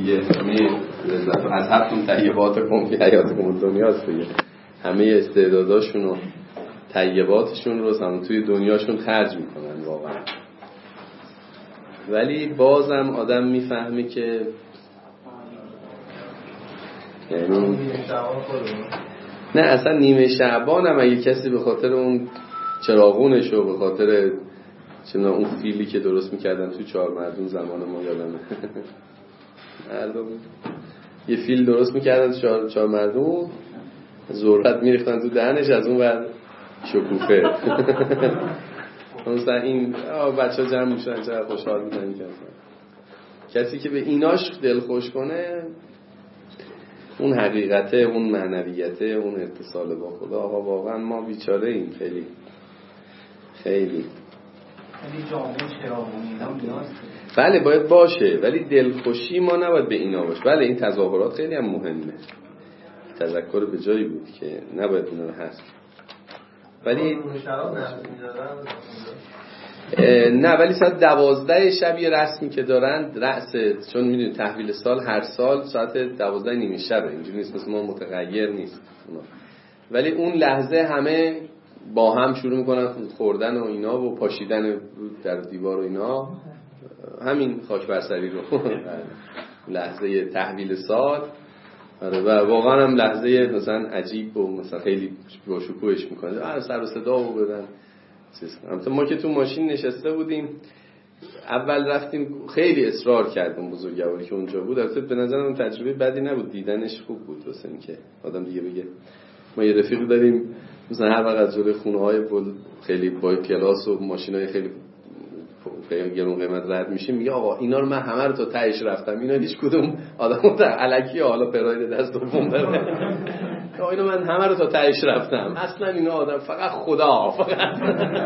دیگه همه لذت از هفتون طیباتکم فی حیاتکم دنیاست دیگه، همه استعداداشون و طیباتشون رو هم توی دنیاشون خرج میکنن واقعا. ولی بازم آدم میفهمه که یعنی نه اصلا نیمه شعبان هم اگه کسی به خاطر اون چراغونش و به خاطر اون فیلی که درست میکردن توی چهار مردون زمان ما یادمه مردم یه فیل درست میکردن چهار مردون ذرت میریختن تو دهنش از اون ور شکوفه مثلا این بچه ها جمع میشن چقدر خوشحال میشن کسی که به ایناش دل خوش کنه اون حقیقته، اون معنویته، اون اتصال با خدا. آقا واقعا ما بیچاره ایم خیلی خیلی جامعه چراغونی اینا نیاز بله باید باشه، ولی دلخوشی ما نباید به اینا باشه. بله این تظاهرات خیلی هم مهمه، تذکر به جایی بود که نباید اینا رو هست، ولی نه ولی ساعت 12 شب یه رسمی که دارن رأس، چون میدونید تحویل سال هر سال ساعت 12 نیمه شبه، اینجوری نیست مثل ما متغیر نیست، ولی اون لحظه همه با هم شروع میکنن خوردن و اینا و پاشیدن در دیوار و اینا، همین خاک برسری رو لحظه تحویل سال. و واقعا هم لحظه مثلا عجیب و مثلا خیلی با شکوهش میکنه، سر و صدا و بدن. ما که تو ماشین نشسته بودیم اول رفتیم خیلی اصرار کردم بزرگواری که اونجا بود، البته به نظرم اون تجربه بدی نبود، دیدنش خوب بود واسه اینکه آدم دیگه بگه. ما یه رفیق داریم مثلا هر وقت از جلوی خونه‌های خیلی با کلاس و ماشینای خیلی گرون قیمت رد میشیم میگه آقا اینا رو من همه رو تا تهش رفتم، اینا هیچ کدوم آدمو الکی حالا پراید دست دوم داره اینا من همه رو تا تهش رفتم، اصلا اینا آدم فقط خدا فقط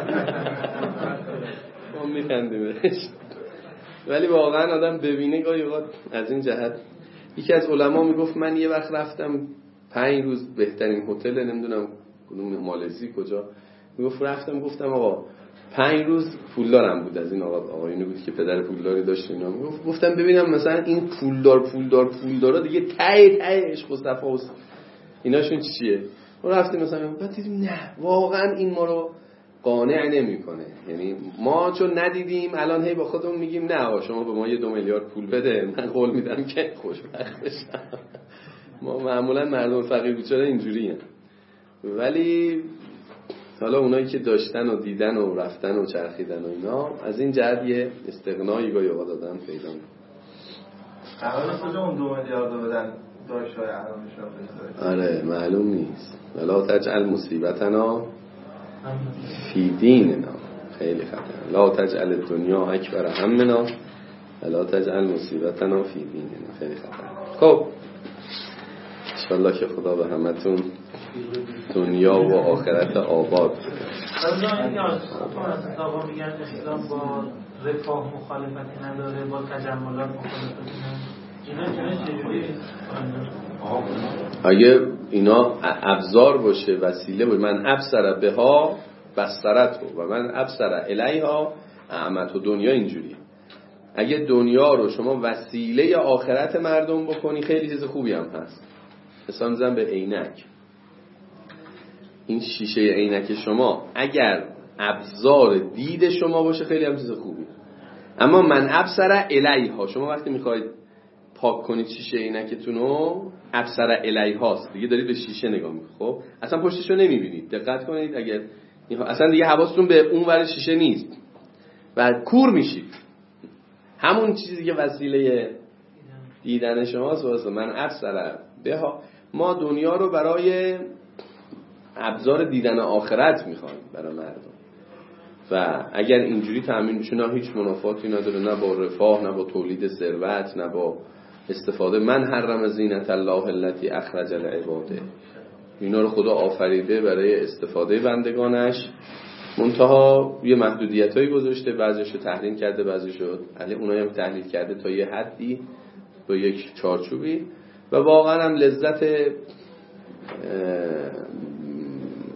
ما میخندیمش. ولی واقعا آدم ببینه گاهی اوقات از این جهت. یکی از علما میگفت من یه وقت رفتم 5 روز بهترین هتل نمیدونم کدوم مالزی کجا، میگفت رفتم گفتم آقا 5 روز پولدارم بود، از این آقایونی بود که پدر پولداری داشت اینا، گفتم ببینم مثلا این پولدارا دیگه ته عشق و صفا و ایناشون چیه. ما رفتیم مثلا بعد دیدیم نه واقعا این ما رو قانع نمیکنه، یعنی ما چون ندیدیم الان هی با خودمون میگیم نه آقا شما به ما 2 میلیارد پول بده من قول میدم که خوشبخت بشم. ما معمولا مردم فقیر بیچاره اینجوریه. ولی حالا اونایی که داشتن و دیدن و رفتن و چرخیدن و اینا از این جهت یه استغنایی گاهی اوقات دادن پیدا میکنه. قراره کجا اون 2 میلیارد رو بدن داشتای احرامشون بذاره؟ آره معلوم نیست. ولا تجعل مصیبتنا فی دیننا، خیلی خطر. لا تجعل الدنیا اکبر همنا ولا تجعل مصیبتنا فی دیننا، خیلی خطر. خب انشالله که خدا به همتون دنیا و آخرت آباد کنه. آقا میگن اسلام با رفاه مخالفتی نداره، با تجملات مخالفتی نداره، اینا چجوری؟ اگه اینا ابزار باشه، وسیله باشه، من ابصر بها بصرت و من ابصر الیها اعمت. و دنیا اینجوریه، اگه دنیا رو شما وسیله آخرت مردم بکنی خیلی چیز خوبی هم هست. مثلا میزن به عینک، این شیشه عینک شما اگر ابزار دید شما باشه خیلی هم چیز خوبی. اما من ابصر الیها، شما وقتی میخواید پاک کنید شیشه عینکتون رو ابصر الیهاست دیگه، دارید به شیشه نگاه میکنید، خب اصلا پشتشو نمیبینید. دقت کنید اگر اصلا دیگه حواستون به اون ور شیشه نیست و کور میشید، همون چیزی که وسیله دیدن شماست واسه من ابصر بها. ما دنیا رو برای ابزار دیدن آخرت میخوایم برای مردم و اگر اینجوری تأمین بشه نه هیچ منافاتی نداره، نه با رفاه، نه با تولید ثروت، نه با استفاده. من حرم زینت الله التي اخرج لعباده، اینا رو خدا آفریده برای استفاده بندگانش، منتها یه محدودیتایی گذاشته، بعضیشو تحریم کرده، بعضیشو اونایی هم تحلیل کرده تا یه حدی با یک چارچوبی. و واقعا هم لذت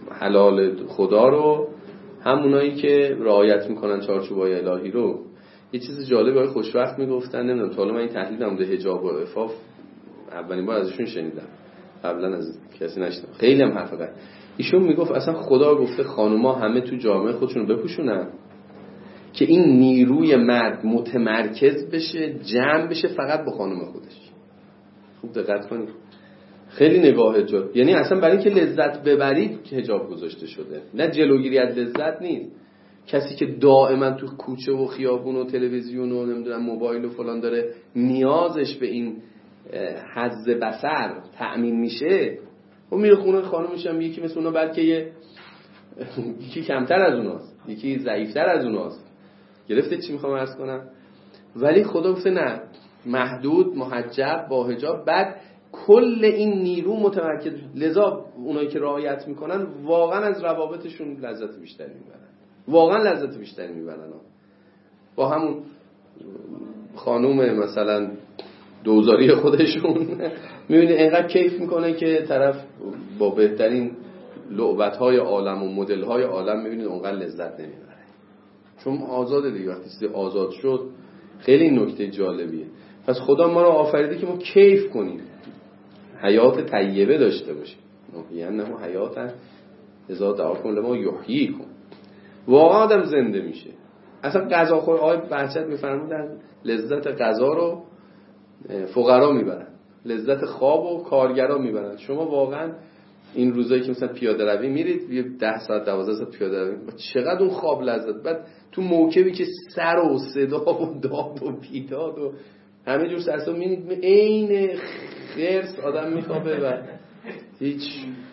حلال خدا رو همونایی که رعایت میکنن چارچوبای الهی رو، یه چیز جالب برای خوشوقت میگفتن، نمیدونم تا حالا من این تحلیل نموده حجاب و عفاف اولین بار ازشون شنیدم، قبلا از کسی نشنیدم، خیلی هم حرف قشنگ. ایشون میگفت اصلا خدا گفته خانوما همه تو جامعه خودشون رو بپوشونن که این نیروی مرد متمرکز بشه، جمع بشه فقط با خانم خودش. خوب دقت کنید، خیلی نگاه جالب. یعنی اصلا برای اینکه لذت ببرید که حجاب گذاشته شده، نه جلوگیری از لذت نیست. کسی که دائما تو کوچه و خیابون و تلویزیون و نمیدونم موبایل و فلان داره نیازش به این حظ بصر تأمین میشه، و میره خونه خانمش هم یکی مثل اونا، بلکه یکی کمتر از اوناست، یکی ضعیفتر از اوناست. گرفته چی میخوام عرض کنم؟ ولی خدا گفته نه، محدود، محجب، با حجاب، بعد کل این نیرو متمرکز. لذا اونایی که رعایت میکنن واقعا از روابطشون لذت بیشتری میبرن، واقعا لذت بیشتری میبرن. با همون خانوم مثلا دوزاری خودشون میبینی اینقدر کیف میکنه که طرف با بهترین لعبت‌های عالم و مدل‌های عالم میبینید اونقدر لذت نمیبره، چون آزاده دیگه. وقتی آزاد شد خیلی نکته جالبیه. پس خدا ما رو آفریده که ما کیف کنیم، حیات طیبه داشته باشیم. یعنی حیات اذا دعاکم لما یحییکم، واقعا آدم زنده میشه. اصلا غذا خور، آقای بهجت میفرمودن لذت غذا رو فقرا میبرن، لذت خواب و کارگرا میبرن. شما واقعا این روزایی که مثلا پیاده روی میرید، یه 10 ساعت 12 ساعت پیاده روی، چقدر اون خواب لذت. بعد تو موکبی که سر و صدا و داد و بیداد و همه جور سرسام میبینید، عین خرس آدم میخوابه و هیچ.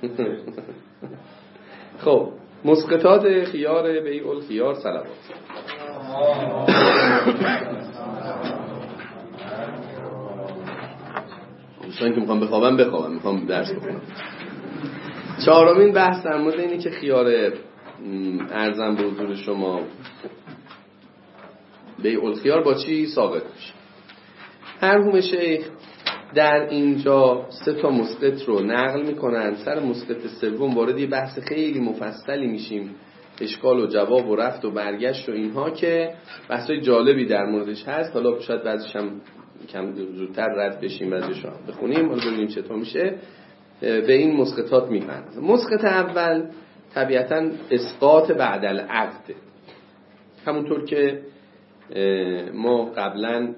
خب مسقطات خیار بیع الخیار صلوات. دوستان که میخوام بخوابم، میخوام درس بخونم. چهارمین بحث در مورد اینه که خیار ارزم به حضور شما بیع الخیار با چی ثابت میشه. مرحوم شیخ در اینجا 3 مسقط رو نقل میکنن. سر مسقط سوم وارد یه بحث خیلی مفصلی میشیم، اشکال و جواب و رفت و برگشت و اینها که بحثای جالبی در موردش هست. حالا شاید بعضیش هم کم زودتر رد بشیم، بعضیش رو بخونیم، حالا ببینیم چطور میشه. به این مسقطات میپردازیم. مسقط اول طبیعتاً اسقاط بعد العقد، همونطور که ما قبلا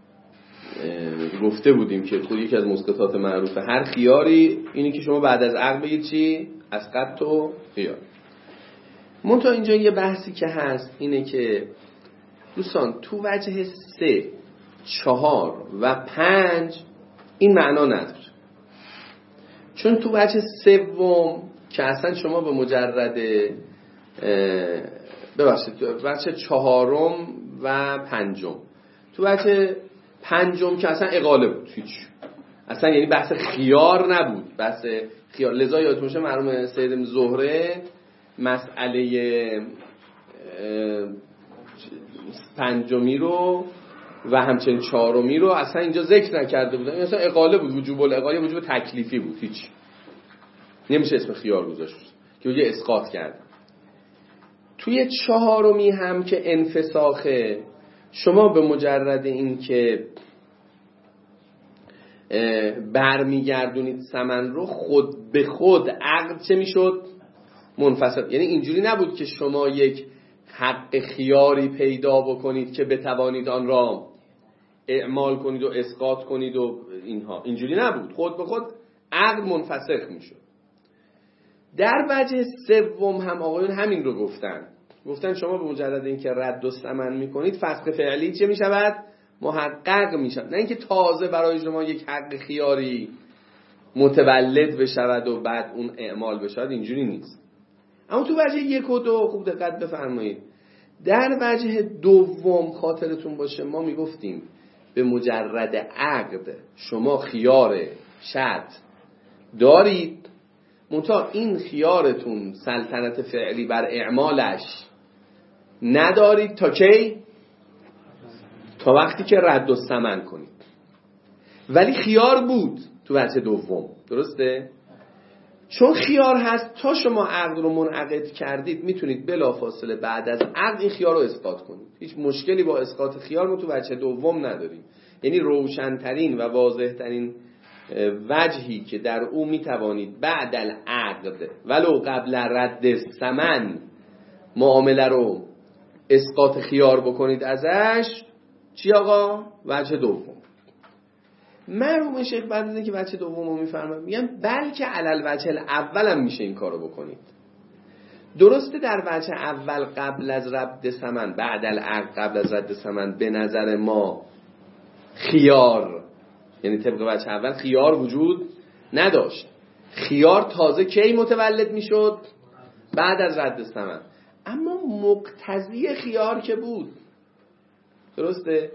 گفته بودیم که خود یکی از مسقطات معروف هر خیاری اینی که شما بعد از عقد بگید چی؟ اسقط و خیار. منتها اینجا یه بحثی که هست اینه که دوستان تو وجه 3، 4 و 5 این معنا نداره، چون تو وجه 3 که اصلا شما به مجرد وجه 4 و 5، تو وجه 5 که اصلا اقاله بود، هیچ اصلا، یعنی بحث خیار نبود، بحث خیار. لذا یادتون باشه مرحوم سید زهره مسئله 5 رو و همچنین 4 رو اصلا اینجا ذکر نکرده بودن، اصلا اقاله بود، وجوب الاقاله وجوب تکلیفی بود، هیچ نمیشه اسم خیار گذاشت که یه اسقاط کرد. توی 4 هم که انفساخه، شما به مجرد این که برمیگردونید ثمن رو، خود به خود عقد چه میشد؟ منفصل. یعنی اینجوری نبود که شما یک حق خیاری پیدا بکنید که بتوانید آن را اعمال کنید و اسقاط کنید و اینها، اینجوری نبود، خود به خود عقد منفسخ میشد. در وجه 3 هم آقایون همین رو گفتن شما به مجرد این که رد و ثمن میکنید، فسخ فعلی چه میشود؟ محقق میشود. نه اینکه تازه برای شما یک حق خیاری متولد بشود و بعد اون اعمال بشود، اینجوری نیست. اما تو وجه 1 و 2 خوب دقت بفرمایید. در وجه 2 خاطرتون باشه ما میگفتیم به مجرد عقد شما خیار شرط دارید، منتها این خیارتون سلطنت فعلی بر اعمالش ندارید تا کی؟ تا وقتی که رد و ثمن کنید. ولی خیار بود تو وجه 2، درسته؟ چون خیار هست تا شما عقد رو منعقد کردید میتونید بلافاصله بعد از عقد این خیار رو اسقاط کنید. هیچ مشکلی با اسقاط خیار ما تو وجه دوم نداریم. یعنی روشن‌ترین و واضح‌ترین وجهی که در او میتوانید بعد العقد ولو قبل رد ثمن معامله رو اسقاط خیار بکنید ازش چی آقا؟ وجه دوم. مرحوم شیخ بعد از اینکه وجه دوم رو میفرمایند میگن بلکه علل وجه الاول هم میشه این کارو بکنید. درسته در وجه اول قبل از رد ثمن بعد العقد قبل از رد ثمن به نظر ما خیار، یعنی طبق وجه اول خیار وجود نداشت. خیار تازه کی متولد میشد؟ بعد از رد ثمن. اما مقتضی خیار که بود، درسته؟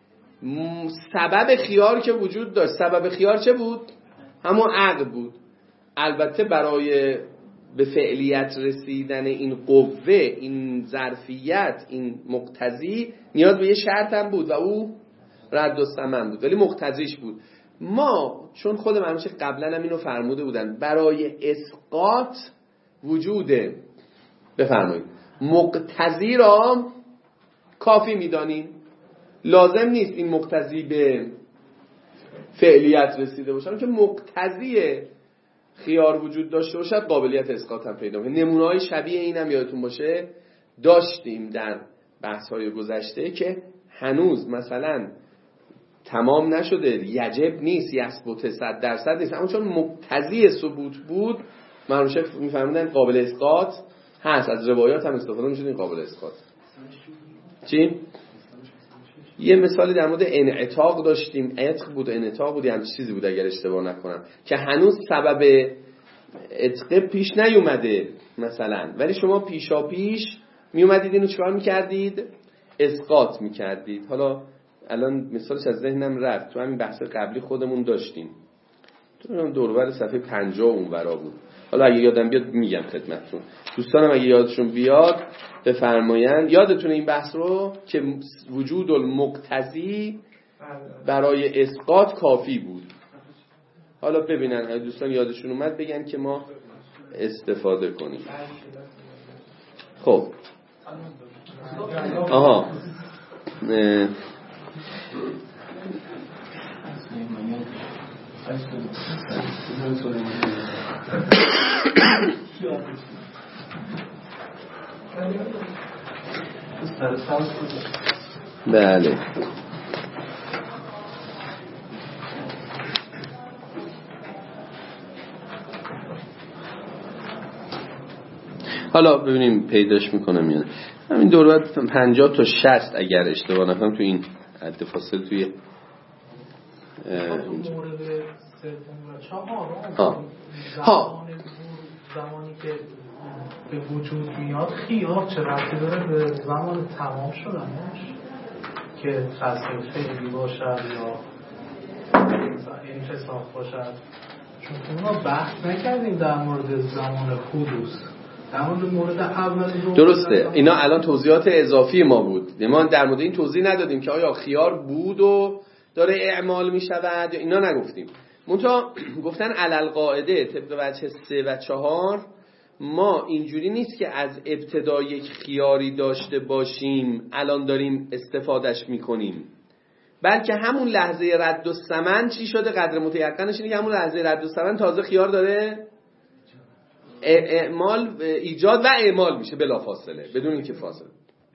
سبب خیار که وجود داشت. سبب خیار چه بود؟ همون عقد بود. البته برای به فعلیت رسیدن این قوه، این ظرفیت، این مقتضی نیاز به یه شرط هم بود و او رد الثمن بود، ولی مقتضیش بود. ما چون خود همیشه قبلا هم اینو فرموده بودن برای اسقاط وجود بفرمایید مقتضی را کافی میدانیم. لازم نیست این مقتضی به فعلیت رسیده باشه که مقتضی خیار وجود داشته باشد قابلیت اسقاط هم پیدا می‌کنه. نمونه‌های شبیه اینم یادتون باشه داشتیم در بحث‌های گذشته که هنوز مثلا تمام نشده، یجب نیست، یثبت 100% نیست، اما چون مقتضی ثبوت بود مرحوم شیخ می‌فرمودن قابل اسقاط هست. از روایات هم استفاده می‌شد این قابل اسقاط. چی؟ یه مثالی در مورد انعتاق داشتیم، عتق بود، انعتاق بود، یه چیزی بود اگر اشتباه نکنم، که هنوز سبب عتق پیش نیومده مثلا، ولی شما پیشا پیش میومدید اینو چکار میکردید؟ اسقاط میکردید. حالا الان مثالش از ذهنم رفت، تو همین بحث قبلی خودمون داشتیم، تو دوربر صفحه 50 اونورا بود. حالا اگه یادم بیاد میگم خدمتتون. دوستانم اگه یادشون بیاد بفرمایند. یادتونه این بحث رو که وجود المقتضی برای اسقاط کافی بود. حالا ببینن اگه دوستان یادشون اومد بگن که ما استفاده کنیم. خب آها بله حالا ببینیم پیداش میکنم یا نه. همین دور بعد 50 تا 60 اگر اشتباه نکنم تو این حد فاصله توی مورد سوم و چهارم زمانی که به وجود میاد خیار چه ربطی داره به زمان تمام شدنش که تصدیق خیلی باشد یا انفساخ باشد؟ چون ما بحث نکردیم در مورد زمان حدوث، در مورد اول درسته. اینا الان توضیحات اضافی ما بود، ما در مورد این توضیح ندادیم که آیا خیار بود و داره اعمال می شود یا اینا نگفتیم. منتها گفتن علل قاعده طبق وجه 3 و 4 ما اینجوری نیست که از ابتدا یک خیاری داشته باشیم الان داریم استفادهش میکنیم، بلکه همون لحظه رد الثمن چی شده؟ قدر متیقنش اینه که همون لحظه رد الثمن تازه خیار داره اعمال ایجاد و اعمال میشه بلافاصله بدون اینکه فاصله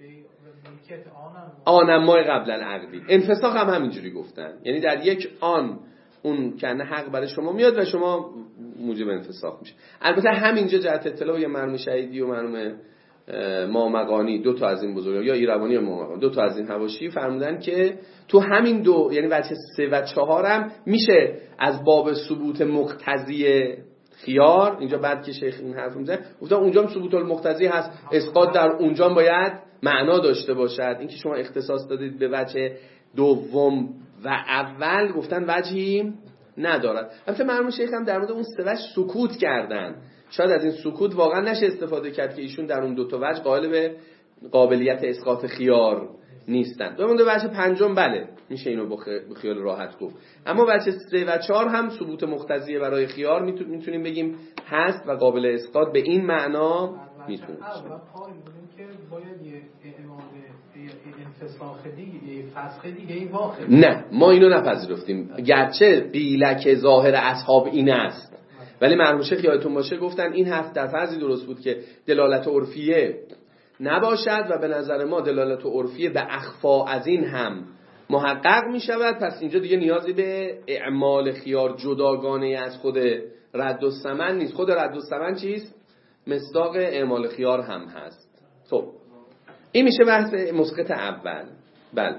آنمای قبل العقدی. انفساخ هم همینجوری گفتن، یعنی در یک آن اون کنه حق برای شما میاد و شما موجب انفساخ میشه. البته همینجا جهت اطلاع یا مرحوم شهیدی و مرحوم مامقانی دو تا از این بزرگان یا ایروانی یا مامقانی دو تا از این حواشی فرمودن که تو همین دو یعنی وجه 3 و 4 هم میشه از باب ثبوت مقتضی خیار. اینجا بعد که شیخ این حرف میزنه گفتن اونجا هم ثبوت المقتضی هست، اسقاط در اونجا باید معنا داشته باشد. اینکه شما اختصاص دادید به وجه دوم و اول گفتن وجهی ندارد. البته مرحوم شیخ هم در مورد اون سه وجه سکوت کردن، شاید از این سکوت واقعا نشه استفاده کرد که ایشون در اون دو تا وجه قائل به قابلیت اسقاط خیار نیستند. بمونده وجه پنجم بله میشه اینو با خیال راحت گفت، اما وجه 3 و 4 هم ثبوت مقتضیه برای خیار میتونیم بگیم هست و قابل اسقاط به این معنا میتونه باشه. که باید یه انفساخ دیگه، فسخ دیگه واقع. نه ما اینو نپذیرفتیم، گرچه قیلک ظاهر اصحاب این است ولی مرحوم شیخ یادتون باشه گفتن این حرف در فرضی درست بود که دلالت عرفیه نباشد و به نظر ما دلالت عرفیه به اخفا از این هم محقق می شود، پس اینجا دیگه نیازی به اعمال خیار جداگانه از خود رد الثمن نیست. خود رد الثمن چیست؟ مصداق اعمال خیار هم هست. خب این میشه بحث مسقط اول. بله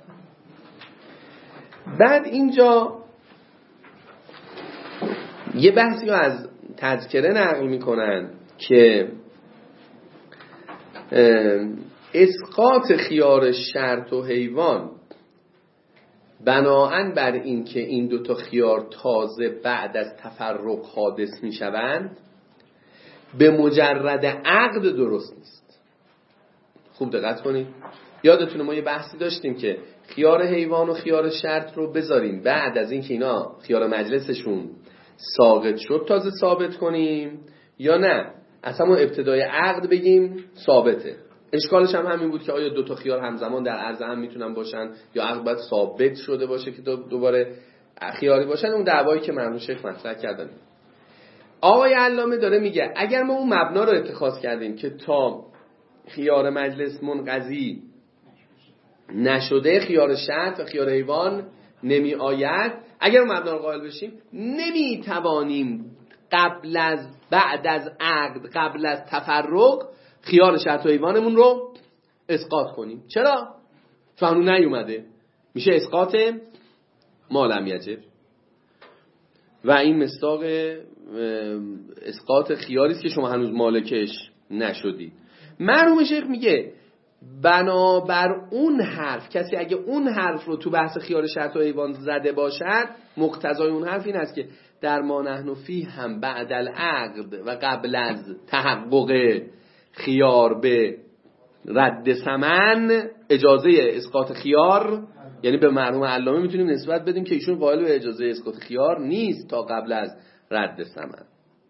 بعد اینجا یه بحثی رو از تذکره نقل میکنن که اسقاط خیار شرط و حیوان بناهن بر این که این دوتا خیار تازه بعد از تفرق حادث میشوند به مجرد عقد درست نیست. خوب دقت کنید، یادتونه ما یه بحثی داشتیم که خیار حیوان و خیار شرط رو بذاریم بعد از این که اینا خیار مجلسشون ساقط شد تازه ثابت کنیم یا نه اصلا ما ابتدای عقد بگیم ثابته. اشکالش هم همین بود که آیا دو تا خیار همزمان در عرض هم میتونن باشن یا عقد باید ثابت شده باشه که دوباره خیاری باشن. اون دعوایی که مرحوم شیخ مطرح کردن. آقای علامه داره میگه اگر ما اون مبنا رو اتخاذ کردیم که تا خیار مجلس منقضی نشده خیار شرط و خیار حیوان نمی آید، اگر اون مبنا رو قائل بشیم نمی توانیم قبل از بعد از عقد قبل از تفرق خیار شرط و حیوانمون رو اسقاط کنیم. چرا؟ چون اون نیومده، میشه اسقاط ما لم یجب و این مصداق اسقاط خیاری است که شما هنوز مالکش نشدید. مرحوم شیخ میگه بنابر اون حرف کسی اگه اون حرف رو تو بحث خیار شرط و حیوان زده باشد مقتضای اون حرف این است که در ما نحن فی هم بعد العقد و قبل از تحقق خیار به رد ثمن اجازه اسقاط خیار، یعنی به مرحوم علامه میتونیم نسبت بدیم که ایشون قائل به اجازه اسقاط خیار نیست تا قبل از رد ثمن،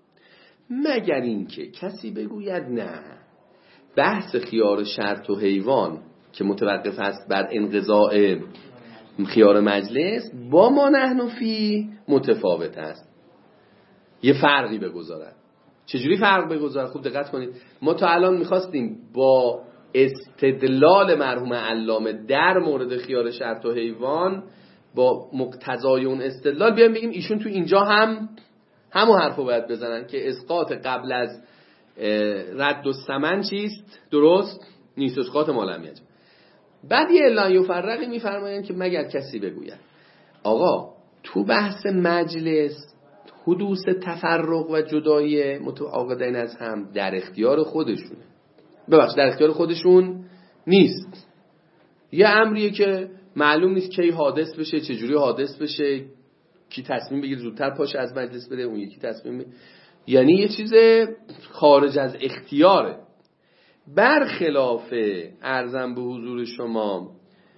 مگر اینکه کسی بگوید نه بحث خیار شرط و حیوان که متوقف است بر انقضاء خیار مجلس با ما نحن فی متفاوت است، یه فرقی بگذارد. چجوری فرق بگذارد؟ خوب دقت کنید، ما تا الان میخواستیم با استدلال مرحوم علامه در مورد خیار شرط و حیوان با مقتضای اون استدلال بیایم بگیم ایشون تو اینجا هم همون حرفو باید بزنن که اسقاط قبل از رد الثمن چیست؟ درست نیست، اسقاط ما لم یجب. بعد یه اعلان یفرقی میفرمایند که مگر کسی بگوید آقا تو بحث مجلس حدوث تفرق و جدایی متعاقدین از هم در اختیار خودشونه، ببخشید در اختیار خودشون نیست، یه امریه که معلوم نیست کی حادث بشه، چجوری حادث بشه، کی تصمیم بگیره زودتر پاشه از مجلس بره، اون یکی تصمیم بگیره. یعنی یه چیز خارج از اختیاره. برخلاف عرضم به حضور شما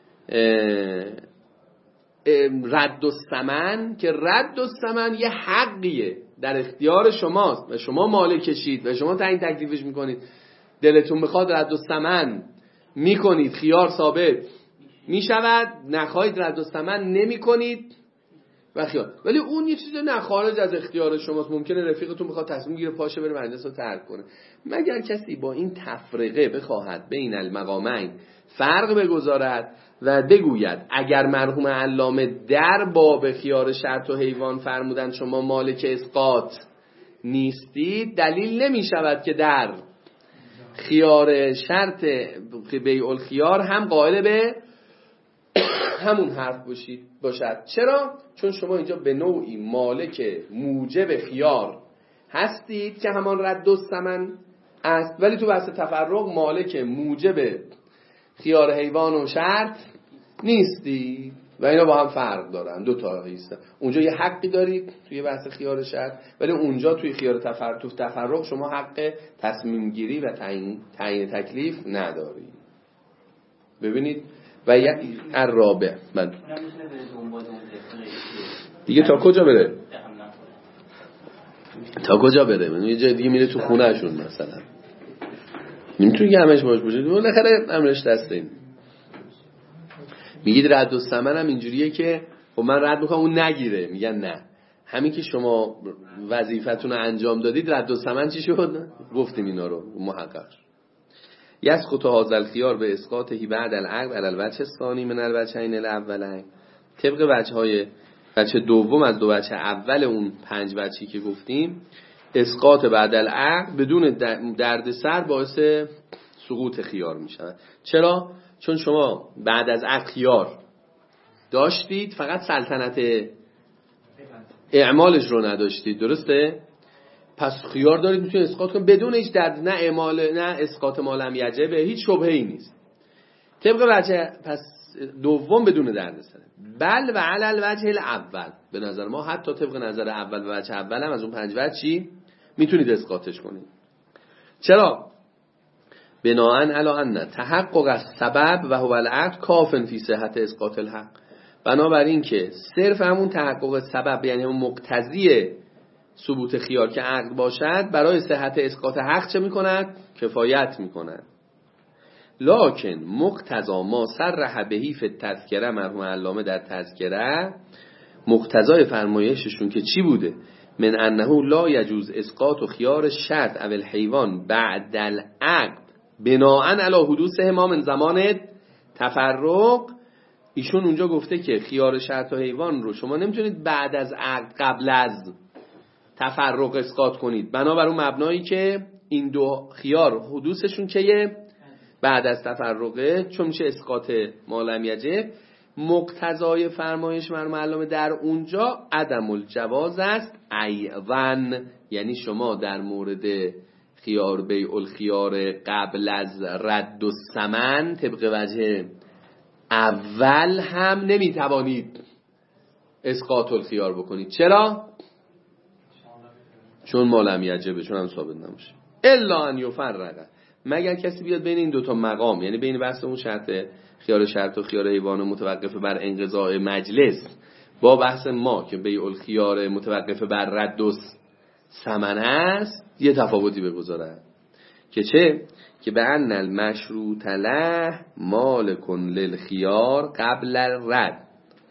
رد الثمن که رد الثمن یه حقیه در اختیار شماست و شما مالکشید و شما تعیین تکلیفش میکنید، دلتون بخواد رد الثمن میکنید خیار ثابت میشود، نخواهید رد الثمن نمیکنید و خیار. ولی اون یه چیز نه خارج از اختیار شماست، ممکنه رفیقتون بخواد تصمیم گیره پاشه بره مجلس رو ترک کنه. مگر کسی با این تفرقه بخواهد بین المقامین فرق بگذارد و بگوید اگر مرحوم علامه در باب خیار شرط و حیوان فرمودن شما مالک اسقاط نیستید، دلیل نمی شود که در خیار شرط بیع الخیار هم قائل به همون حرف باشد. چرا؟ چون شما اینجا به نوعی مالک موجب خیار هستید که همان رد الثمن است، ولی تو بحث تفرق مالک موجب خیار حیوان و شرط نیستی و اینا با هم فرق دارن، دو تا هستن. اونجا یه حقی دارید توی بحث خیار شرط، ولی اونجا توی خیار تفرق شما حق تصمیم گیری و تعیین تکلیف ندارید. ببینید و الرابع من دیگه تا کجا بره؟ تا کجا بره؟ من یه جای دیگه میره تو خونه شون مثلا نمیتونی که همش باشه بالاخره امرش دست این. میگید رد الثمن هم اینجوریه که خب من رد میکنم اون نگیره. میگن نه، همین که شما وظیفتون رو انجام دادید رد الثمن چی شد؟ گفتیم اینا رو محقق. یسقط هذا الخيار به اسقاطه بعد العقد علی الوجه الثانی من الوجهین الاولین. طبق وجه دوم از دو وجه اول اون 5 وجهی که گفتیم، اسقاط بعد العقد بدون دردسر باعث سقوط خیار می شود. چرا؟ چون شما بعد از عقد خیار داشتید، فقط سلطنت اعمالش رو نداشتید، درسته؟ پس خیار دارید میتونید اسقاط کنید بدون هیچ درد، نه اعمال نه اسقاط مالم یجبه، هیچ شبهه‌ای نیست. طبق وجه پس دوم بدون دردسر. بل و علی الوجه الاول، به نظر ما حتی طبق نظر اول و وجه اول هم از اون 5 وجه چی میتونید اسقاطش کنید. چرا؟ بناءً علی ان تحقق السبب و هو العقد کاف فی صحت اسقاط الحق. بنابراین که صرف همون تحقق سبب، یعنی همون مقتضی ثبوت خیار که عقد باشد، برای صحت اسقاط حق چه میکند؟ کفایت میکند. لکن مقتضا ما صرح بهی فی التذکره، مرحوم علامه در تذکره مقتضای فرمایششون که چی بوده؟ من انه لا یجوز اسقاط و خیار شرط او الحیوان بعد العقد بناءً علی حدوثه ما من زمان تفرق. ایشون اونجا گفته که خیار شرط و حیوان رو شما نمیتونید بعد از عقد قبل از تفرق اسقاط کنید، بنابر اون مبنایی که این دو خیار حدوثشون که بعد از تفرقه، چون میشه اسقاط ما لم یجب. مقتضای فرمایش مرحوم علامه در اونجا عدم الجواز است ایضاً، یعنی شما در مورد خیار بیع الخیار قبل از رد الثمن طبق وجه اول هم نمیتوانید اسقاط الخیار بکنید. چرا؟ چون ما لم یجب، چون هم ثابت نمیشه. الا ان یفرق، مگر کسی بیاد بین این دوتا مقام، یعنی بین بحث اون خیار شرط و خیار حیوان متوقف بر انقضاء مجلس با بحث ما که بیع الخیار متوقف بر رد الثمن است، یه تفاوتی بگذارد که چه؟ که به ان المشروط له مالک للخیار قبل الرد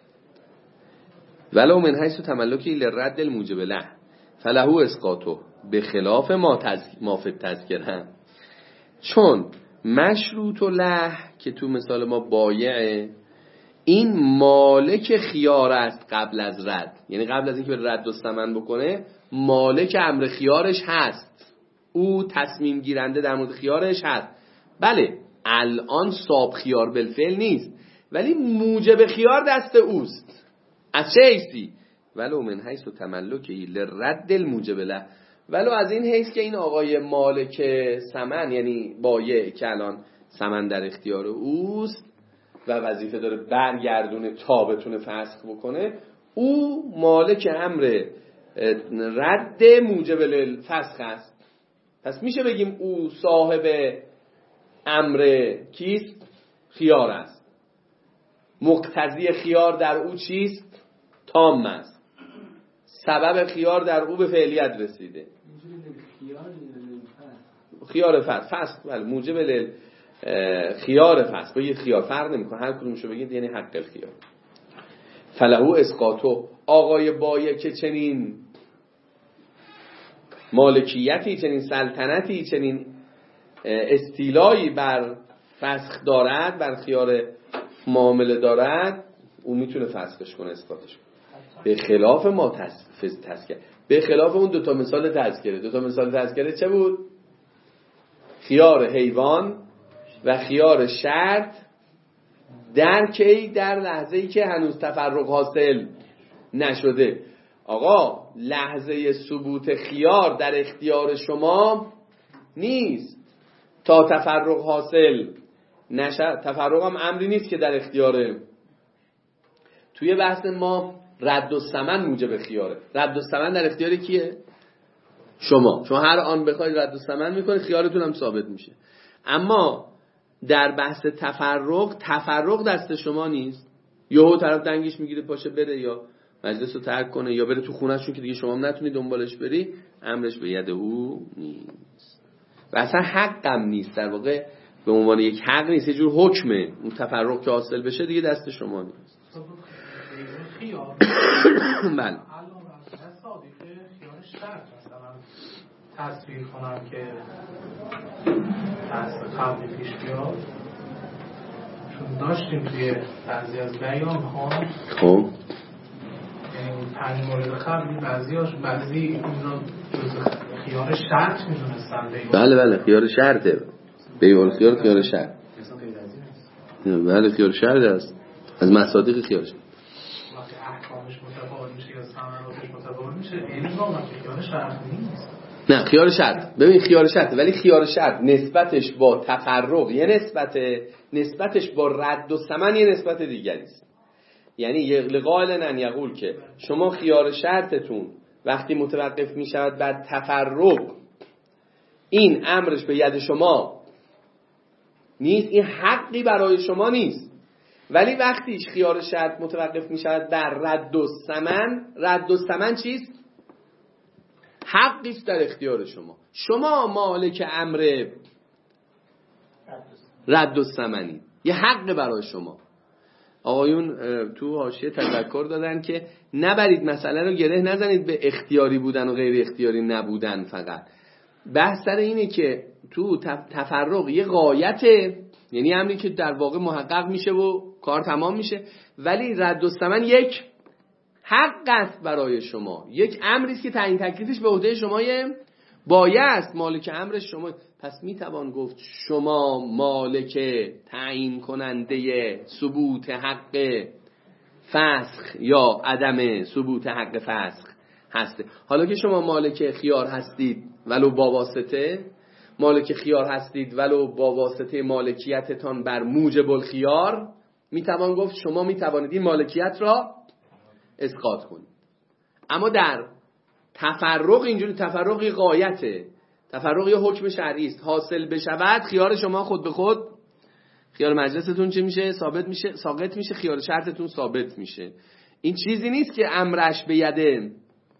ولو من حیث تملکی للرد الموجب له فله اسقاطه به خلاف ما فی التذکره. چون مشروط له که تو مثال ما بایعه، این مالک خیار است قبل از رد، یعنی قبل از اینکه به رد الثمن بکنه مالک امر خیارش هست، او تصمیم گیرنده در مورد خیارش هست. بله الان صاحب خیار بالفعل نیست، ولی موجب خیار دست اوست. از چه حیثی؟ ولو من حیث تملکی لرد الموجب له، ولو از این حیث که این آقای مالک ثمن، یعنی بایع که الان ثمن در اختیار اوست و وظیفه داره برگردونه تا بتونه فسخ بکنه، او مالک امر رد موجب للفسخ است. پس میشه بگیم او صاحب امر کیست؟ خیار است. مقتضی خیار در او چیست؟ تام است. سبب خیار در او به فعلیت رسیده. خیار فسخ، بله موجب خیار فسخ. بگید خیار، فرق نمیکنه هر کدومشو بگید، یعنی حق الخیار. فلهو اسقاطو، آقای بایع که چنین مالکیتی، چنین سلطنتی، چنین استیلایی بر فسخ دارد، بر خیار معامله دارد، او میتونه فسخش کنه، اسقاطش کنه. به خلاف ما تذکره، به خلاف اون دوتا مثال تذکره. دوتا مثال تذکره چه بود؟ خیار حیوان و خیار شرط در لحظه‌ای که هنوز تفرق حاصل نشده. آقا لحظه ثبوت خیار در اختیار شما نیست تا تفرق حاصل نشد. تفرق هم امری نیست که در اختیاره. توی بحث ما رد الثمن موجب خیاره. رد الثمن در اختیار کیه؟ شما هر آن بخواید رد الثمن میکنید، خیارتون هم ثابت میشه. اما در بحث تفرق دست شما نیست. یهو طرف دنگش میگیره پاشه بره یا مجلس رو ترک کنه یا بره تو خونه‌شون که دیگه شما هم نتونی دنبالش بری، امرش به ید او نیست و اصلا حقم نیست. در واقع به عنوان یک حق نیست، یه جور حکمه. اون تفرق که حاصل بشه دیگه دست شما نیست. بله. تصویر کنم که از قبل پیش بیاد، چون داشتیم توی بعضی از بیان ها خب یعنی 5 مورد قبلی بعضی این رو جز خیار شرط میدونستن. بله خیار شرطه، بیوال خیار شرط. بله خیار شرط است، از مصادیق خیار شرط. وقتی احکامش متفاوت میشه یا ثمراتش متفاوت میشه، این نظام که خیار شرط نیست. نه خیار شرط، ببین خیار شرط، ولی خیار شرط نسبتش با تفرق یه نسبتش با رد و ثمن یه نسبت دیگری است. یعنی لقائل یقول که شما خیار شرطتون وقتی متوقف می شود بر تفرق، این امرش به ید شما نیست، این حقی برای شما نیست. ولی وقتی خیار شرط متوقف می شود بر رد و ثمن چیست؟ حقی است در اختیار شما مالک امر رد و ثمنی، یه حق برای شما. آقایون تو حاشیه تذکر دادن که نبرید مسئله رو گره نزنید به اختیاری بودن و غیر اختیاری نبودن. فقط بحث سر اینه که تو تفرق یه غایته، یعنی امری که در واقع محقق میشه و کار تمام میشه، ولی رد و ثمن یک حق است برای شما، یک امری است که تعیین تکلیفش به عهده شماه، بایست مالک امرش شما. پس میتوان گفت شما مالک تعیین کننده ثبوت حق فسخ یا عدم ثبوت حق فسخ هسته. حالا که شما مالک خیار هستید ولو با واسطه، مالک خیار هستید ولو با واسطه مالکیتتان بر موجب الخیار، میتوان گفت شما میتوانید این مالکیت را اسقاط کنید. اما در تفرق اینجوری، تفرقی غایته، تفرقی حکم شرعی است، حاصل بشود خیار شما خود به خود، خیار مجلستون چه میشه؟ ثابت میشه، ساقط میشه، خیار شرطتون ثابت میشه. این چیزی نیست که امرش به ید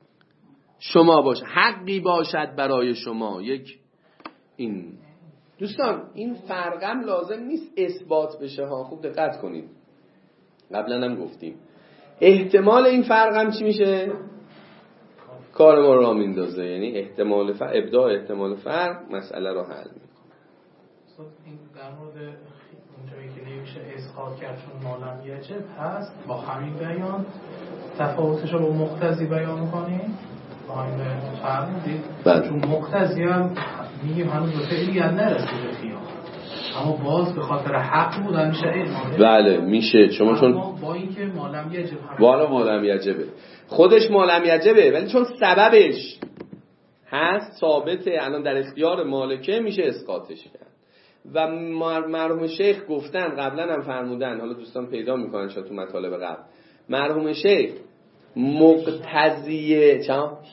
شما باشه، حقی باشد برای شما. یک این دوستان این فرقم لازم نیست اثبات بشه ها، خوب دقت کنید، قبلا هم گفتیم احتمال این فرقم چی میشه؟ کار ما را میندازه، یعنی احتمال ابداع احتمال فرق مسئله رو حل میکنه. این در مورد اونجایی که نمیشه اسقاط کرد چون مالم یجب هست، با همین بیان تفاوتش رو با مقتضی بیان میکنیم، با همین بیان فرمودید. چون مقتضی هم میگیم هنوز به فعلی هم نرسیده خیار، اما باز به خاطر حق بودن میشه اعماله. بله میشه، شما چون با اینکه مالم یجب والا مالم یجبه، خودش مالم یجبه، ولی چون سببش هست ثابته، الان در اختیار مالکه، میشه اسقاطش کرد. و مرحوم شیخ گفتن قبلا هم فرمودن، حالا دوستان پیدا میکنن شاید تو مطالب قبل، مرحوم شیخ مقتضی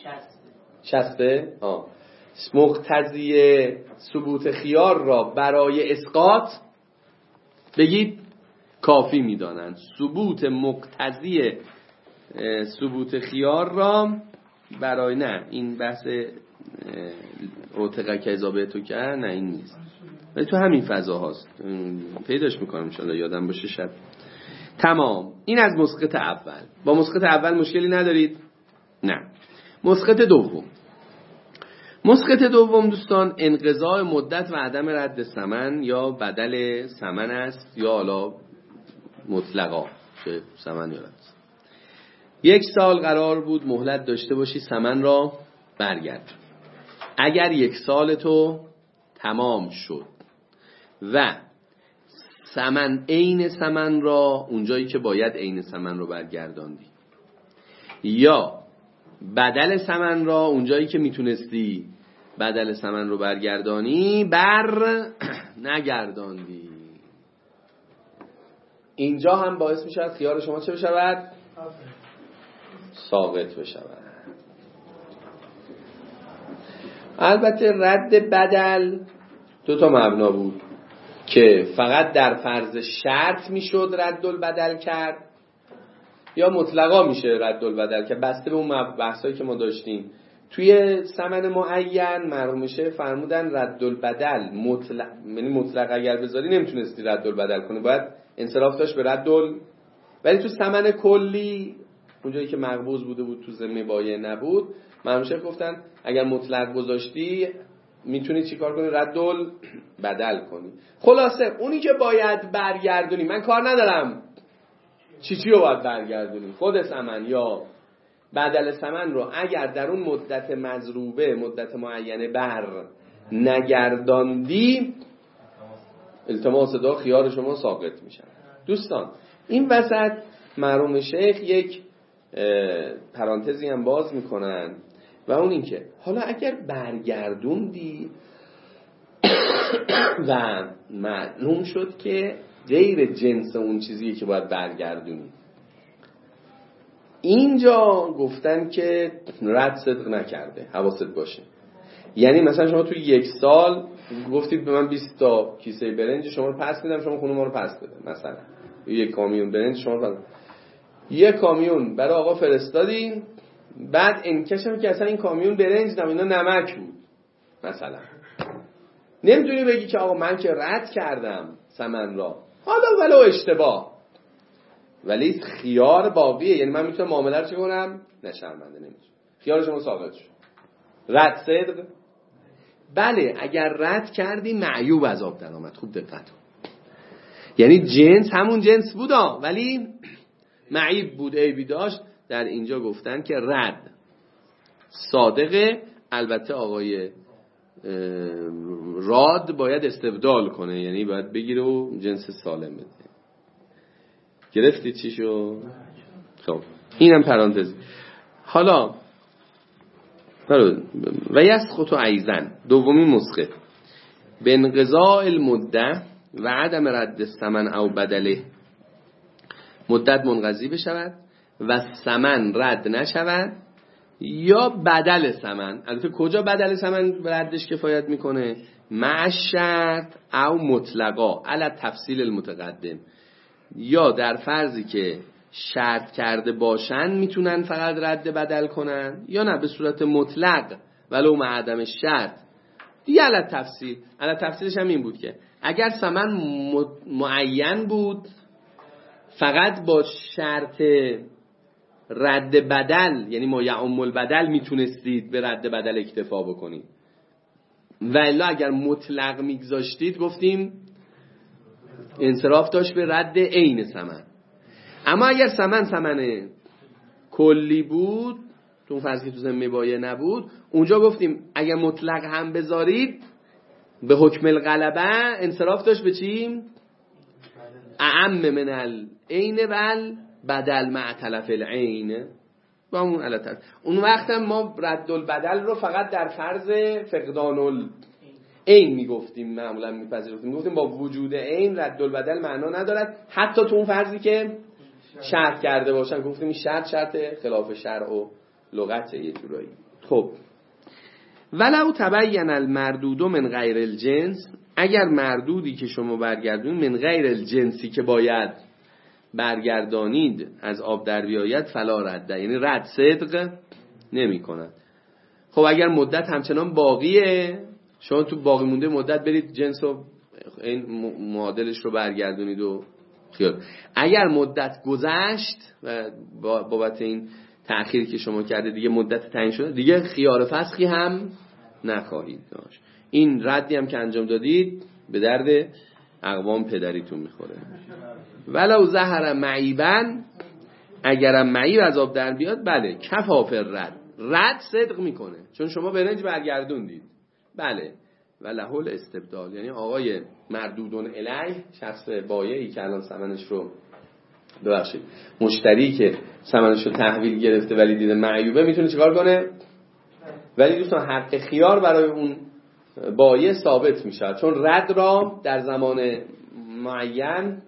مقتضی ثبوت خیار را برای اسقاط بگید کافی میدانن. ثبوت مقتضی ثبوت خیار را برای، نه این بحث اوتقه که اضافه تو کرد، نه این نیست، ولی تو همین فضا هاست، پیداش میکنم انشاءالله یادم باشه شب. تمام. این از مسقط اول. با مسقط اول مشکلی ندارید؟ نه. مسقط دوم. مسقط دوم دوستان انقضاء مدت و عدم رد ثمن یا بدل ثمن است، یا حالا مطلقا چه ثمن یا رد. 1 سال قرار بود مهلت داشته باشی ثمن را برگرد. اگر 1 سال تو تمام شد و ثمن عین ثمن را اونجایی که باید عین ثمن رو برگرداندی، یا بدل ثمن را اونجایی که میتونستی بدل ثمن رو برگردانی نگرداندی، اینجا هم باعث میشه خیار شما چه بشود؟ ساقط بشود. البته رد بدل 2 تا مبنا بود. که فقط در فرض شرط میشد رد البدل کرد یا مطلقا میشه رد البدل کرد، بسته به اون بحثایی که ما داشتیم. توی ثمن معین مرحوم شیخ فرمودن رد البدل مطلق، یعنی مطلق اگر بذاری نمیتونستی رد البدل کنی، باید انصراف داشت به رد ولی تو ثمن کلی اونجایی که مقبوض بوده بود تو ذمه بایع نبود، مرحوم شیخ گفتن اگر مطلق گذاشتی میتونی چیکار کنی؟ رد البدل کنی. خلاصه اونی که باید برگردونی، من کار ندارم چی رو باید برگردونی، خود ثمن یا بدل ثمن رو اگر در اون مدت مضروبه، مدت معینه بر نگرداندی، التماس دا خیار شما ساقط میشن. دوستان این وسط مرحوم شیخ یک پرانتزی هم باز میکنن و اون این که حالا اگر برگردوندی و معلوم شد که غیر جنس اون چیزیه که باید برگردونی، اینجا گفتن که رد صدق نکرده، حواست باشه. یعنی مثلا شما توی 1 سال گفتید به من 20 تا کیسه برنج شما رو پس میدم، شما خونه ما رو پس بده، مثلا 1 کامیون برنج شما رو پس، 1 کامیون برای آقا فرستادین، بعد انکشف که اصلا این کامیون برنج اینا نمک بود مثلا. نمیتونی بگی که آقا من که رد کردم ثمن را، حالا ولو اشتباه، ولی خیار باقیه. یعنی من میتونم معامله رو چه کنم؟ نه شرمنده نمیتونم، خیار شما ثابت شد. رد صدق؟ بله اگر رد کردی معیوب از آب در آمد. خوب دقت کن، یعنی جنس همون جنس بودا ولی معیب بود، عیبی داشت. در اینجا گفتن که رد صادقه، البته آقای راد باید استبدال کنه، یعنی باید بگیره و جنس سالم بده. گرفتی چی شو؟ خب اینم پرانتز. حالا و یسقط ایضا، دومین نسخه، به انقضاء المده و عدم رد الثمن او بدله، مدت منقضی بشود و ثمن رد نشود یا بدل ثمن. البته کجا بدل ثمن ردش کفایت میکنه؟ مع شرط او مطلقا علی تفصیل المتقدم، یا در فرضی که شرط کرده باشن میتونن فقط رد بدل کنن، یا نه به صورت مطلق ولو مع عدم شرط. دیگه علی تفصیل، علی تفصیلش هم این بود که اگر ثمن معین بود فقط با شرط رد بدل، یعنی ما یعم البدل، میتونستید به رد بدل اکتفا بکنید، و الا اگر مطلق میگذاشتید گفتیم انصراف داشت به رد عین ثمن. اما اگر ثمن کلی بود، تو اون فرض که تو ذمه بایع نبود، اونجا گفتیم اگر مطلق هم بذارید به حکم الغلبه انصراف داشت به چی؟ اعم من العین ول بدل مع تلف العین. با اون علت اون وقت هم ما رد البدل رو فقط در فرض فقدان العین میگفتیم، معمولا میپذیرفتیم، میگفتیم با وجود عین رد البدل معنا ندارد، حتی تو اون فرضی که شرط کرده باشن. گفتیم این شرط خلاف شرع و لغت یه جورایی. خب ولو تبین المردود من غیر الجنس، اگر مردودی که شما برگردونید من غیر الجنسی که باید برگردانید از آب در بیاید فلا رده، یعنی رد صدق نمی کند. خب اگر مدت همچنان باقیه، شما تو باقی مونده مدت برید جنس و این معادلش رو برگردونید و خیال. اگر مدت گذشت و بابت این تأخیری که شما کرده دیگه مدت تعیین شده، دیگه خیار فسخی هم نخواهید داشت. این ردی هم که انجام دادید به درد اقوام پدریتون میخوره. ولو ظهر معیبن، اگرم معیب از آب در بیاد، بله کفافر رد صدق میکنه، چون شما برنج برگردوندید. بله ولهول استبدال، یعنی آقای مردودون الیه، شخص بایعی که الان ثمنش رو ببخشید مشتری که ثمنش رو تحویل گرفته ولی دیده معیوبه، میتونه چیکار کنه؟ ولی دوستان حق خیار برای اون بایع ثابت میشه، چون رد را در زمان معین.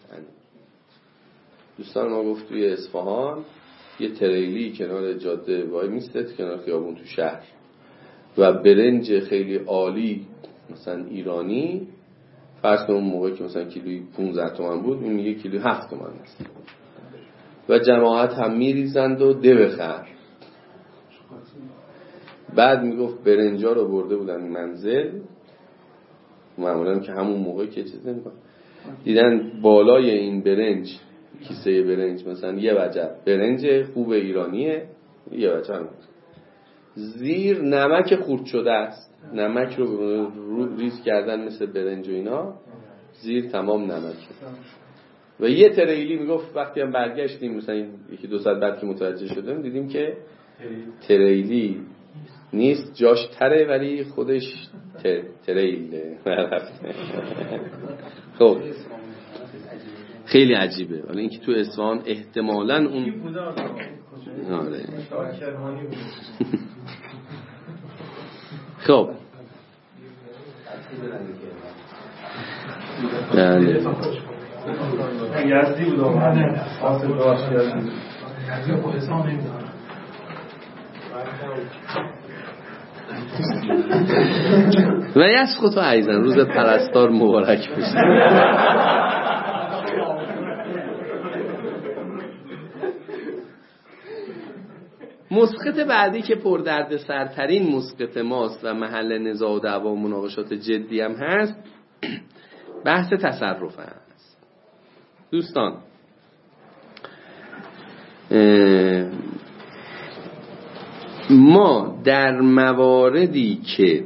دوستان ما گفت توی اصفهان یه تریلی کنار جاده وای میسته کنار خیابون تو شهر و برنج خیلی عالی مثلا ایرانی فرض کن اون موقع که مثلا کیلویی 15 تومن بود، این میگه کیلویی 7 تومن است و جماعت هم میریزند و ده بخر. بعد میگفت برنجا رو برده بودن منزل، معمولا که همون موقع که چیز نمی‌کنن، دیدن بالای این برنج، کیسه برنج مثلا یه وجب برنج خوب ایرانیه، یه وجب زیر نمک خورد شده است، نمک رو ریز کردن مثل برنج و اینا، زیر تمام نمک. و یه تریلی میگفت وقتی هم برگشتیم مثلا یکی دو ساعت بعد که متوجه شدیم دیدیم که تریلی نیست، جاش تره ولی خودش تریله. خب خیلی عجیبه. حالا اینکه تو اصفهان احتمالاً اون آره. خب بله یزدی بود آمده حاصل داشت یزدی و یسقط ایضا روز پرستار مبارک بشه. مسقط بعدی که پر درد سرترین مسقط ماست و محل نزاع و دعوا و مناقشات جدی هم هست، بحث تصرف هست. دوستان ما در مواردی که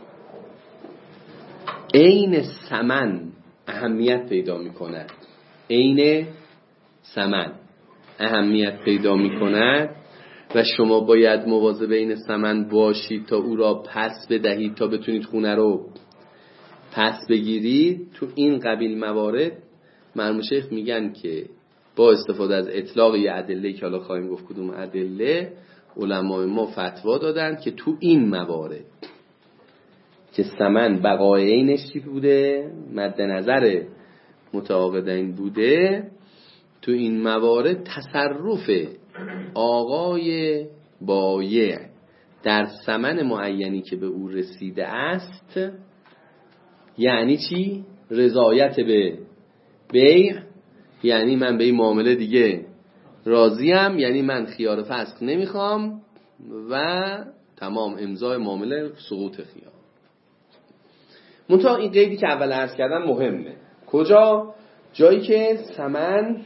عین ثمن اهمیت پیدا می‌کند، عین ثمن اهمیت پیدا می‌کند و شما باید مواظب این ثمن باشید تا او را پس بدهید تا بتونید خونه رو پس بگیرید، تو این قبیل موارد مرحوم شیخ میگن که با استفاده از اطلاق یه ادله که حالا خواهیم گفت کدوم ادله، علمای ما فتوا دادن که تو این موارد که ثمن بقای عینش چی بوده، مد نظر متعاقدین بوده، تو این موارد تصرف آقای بایع در ثمن معینی که به او رسیده است، یعنی چی؟ رضایت به بیع، یعنی من به این معامله دیگه راضیم، یعنی من خیار فسخ نمیخوام و تمام امضای معامله سقوط خیار. منتها این قیدی که اول عرض کردم مهمه. کجا؟ جایی که ثمن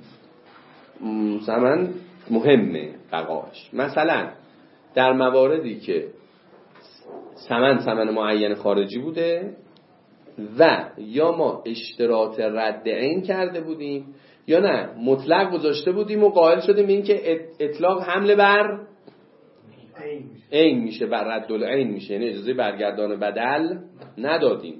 مهمه بقاش. مثلا در مواردی که ثمن معین خارجی بوده و یا ما اشتراط رد عین کرده بودیم یا نه مطلق گذاشته بودیم و قائل شدیم این که اطلاق حمله بر عین میشه، بر رد العین میشه، یعنی اجازه برگردان بدل ندادیم.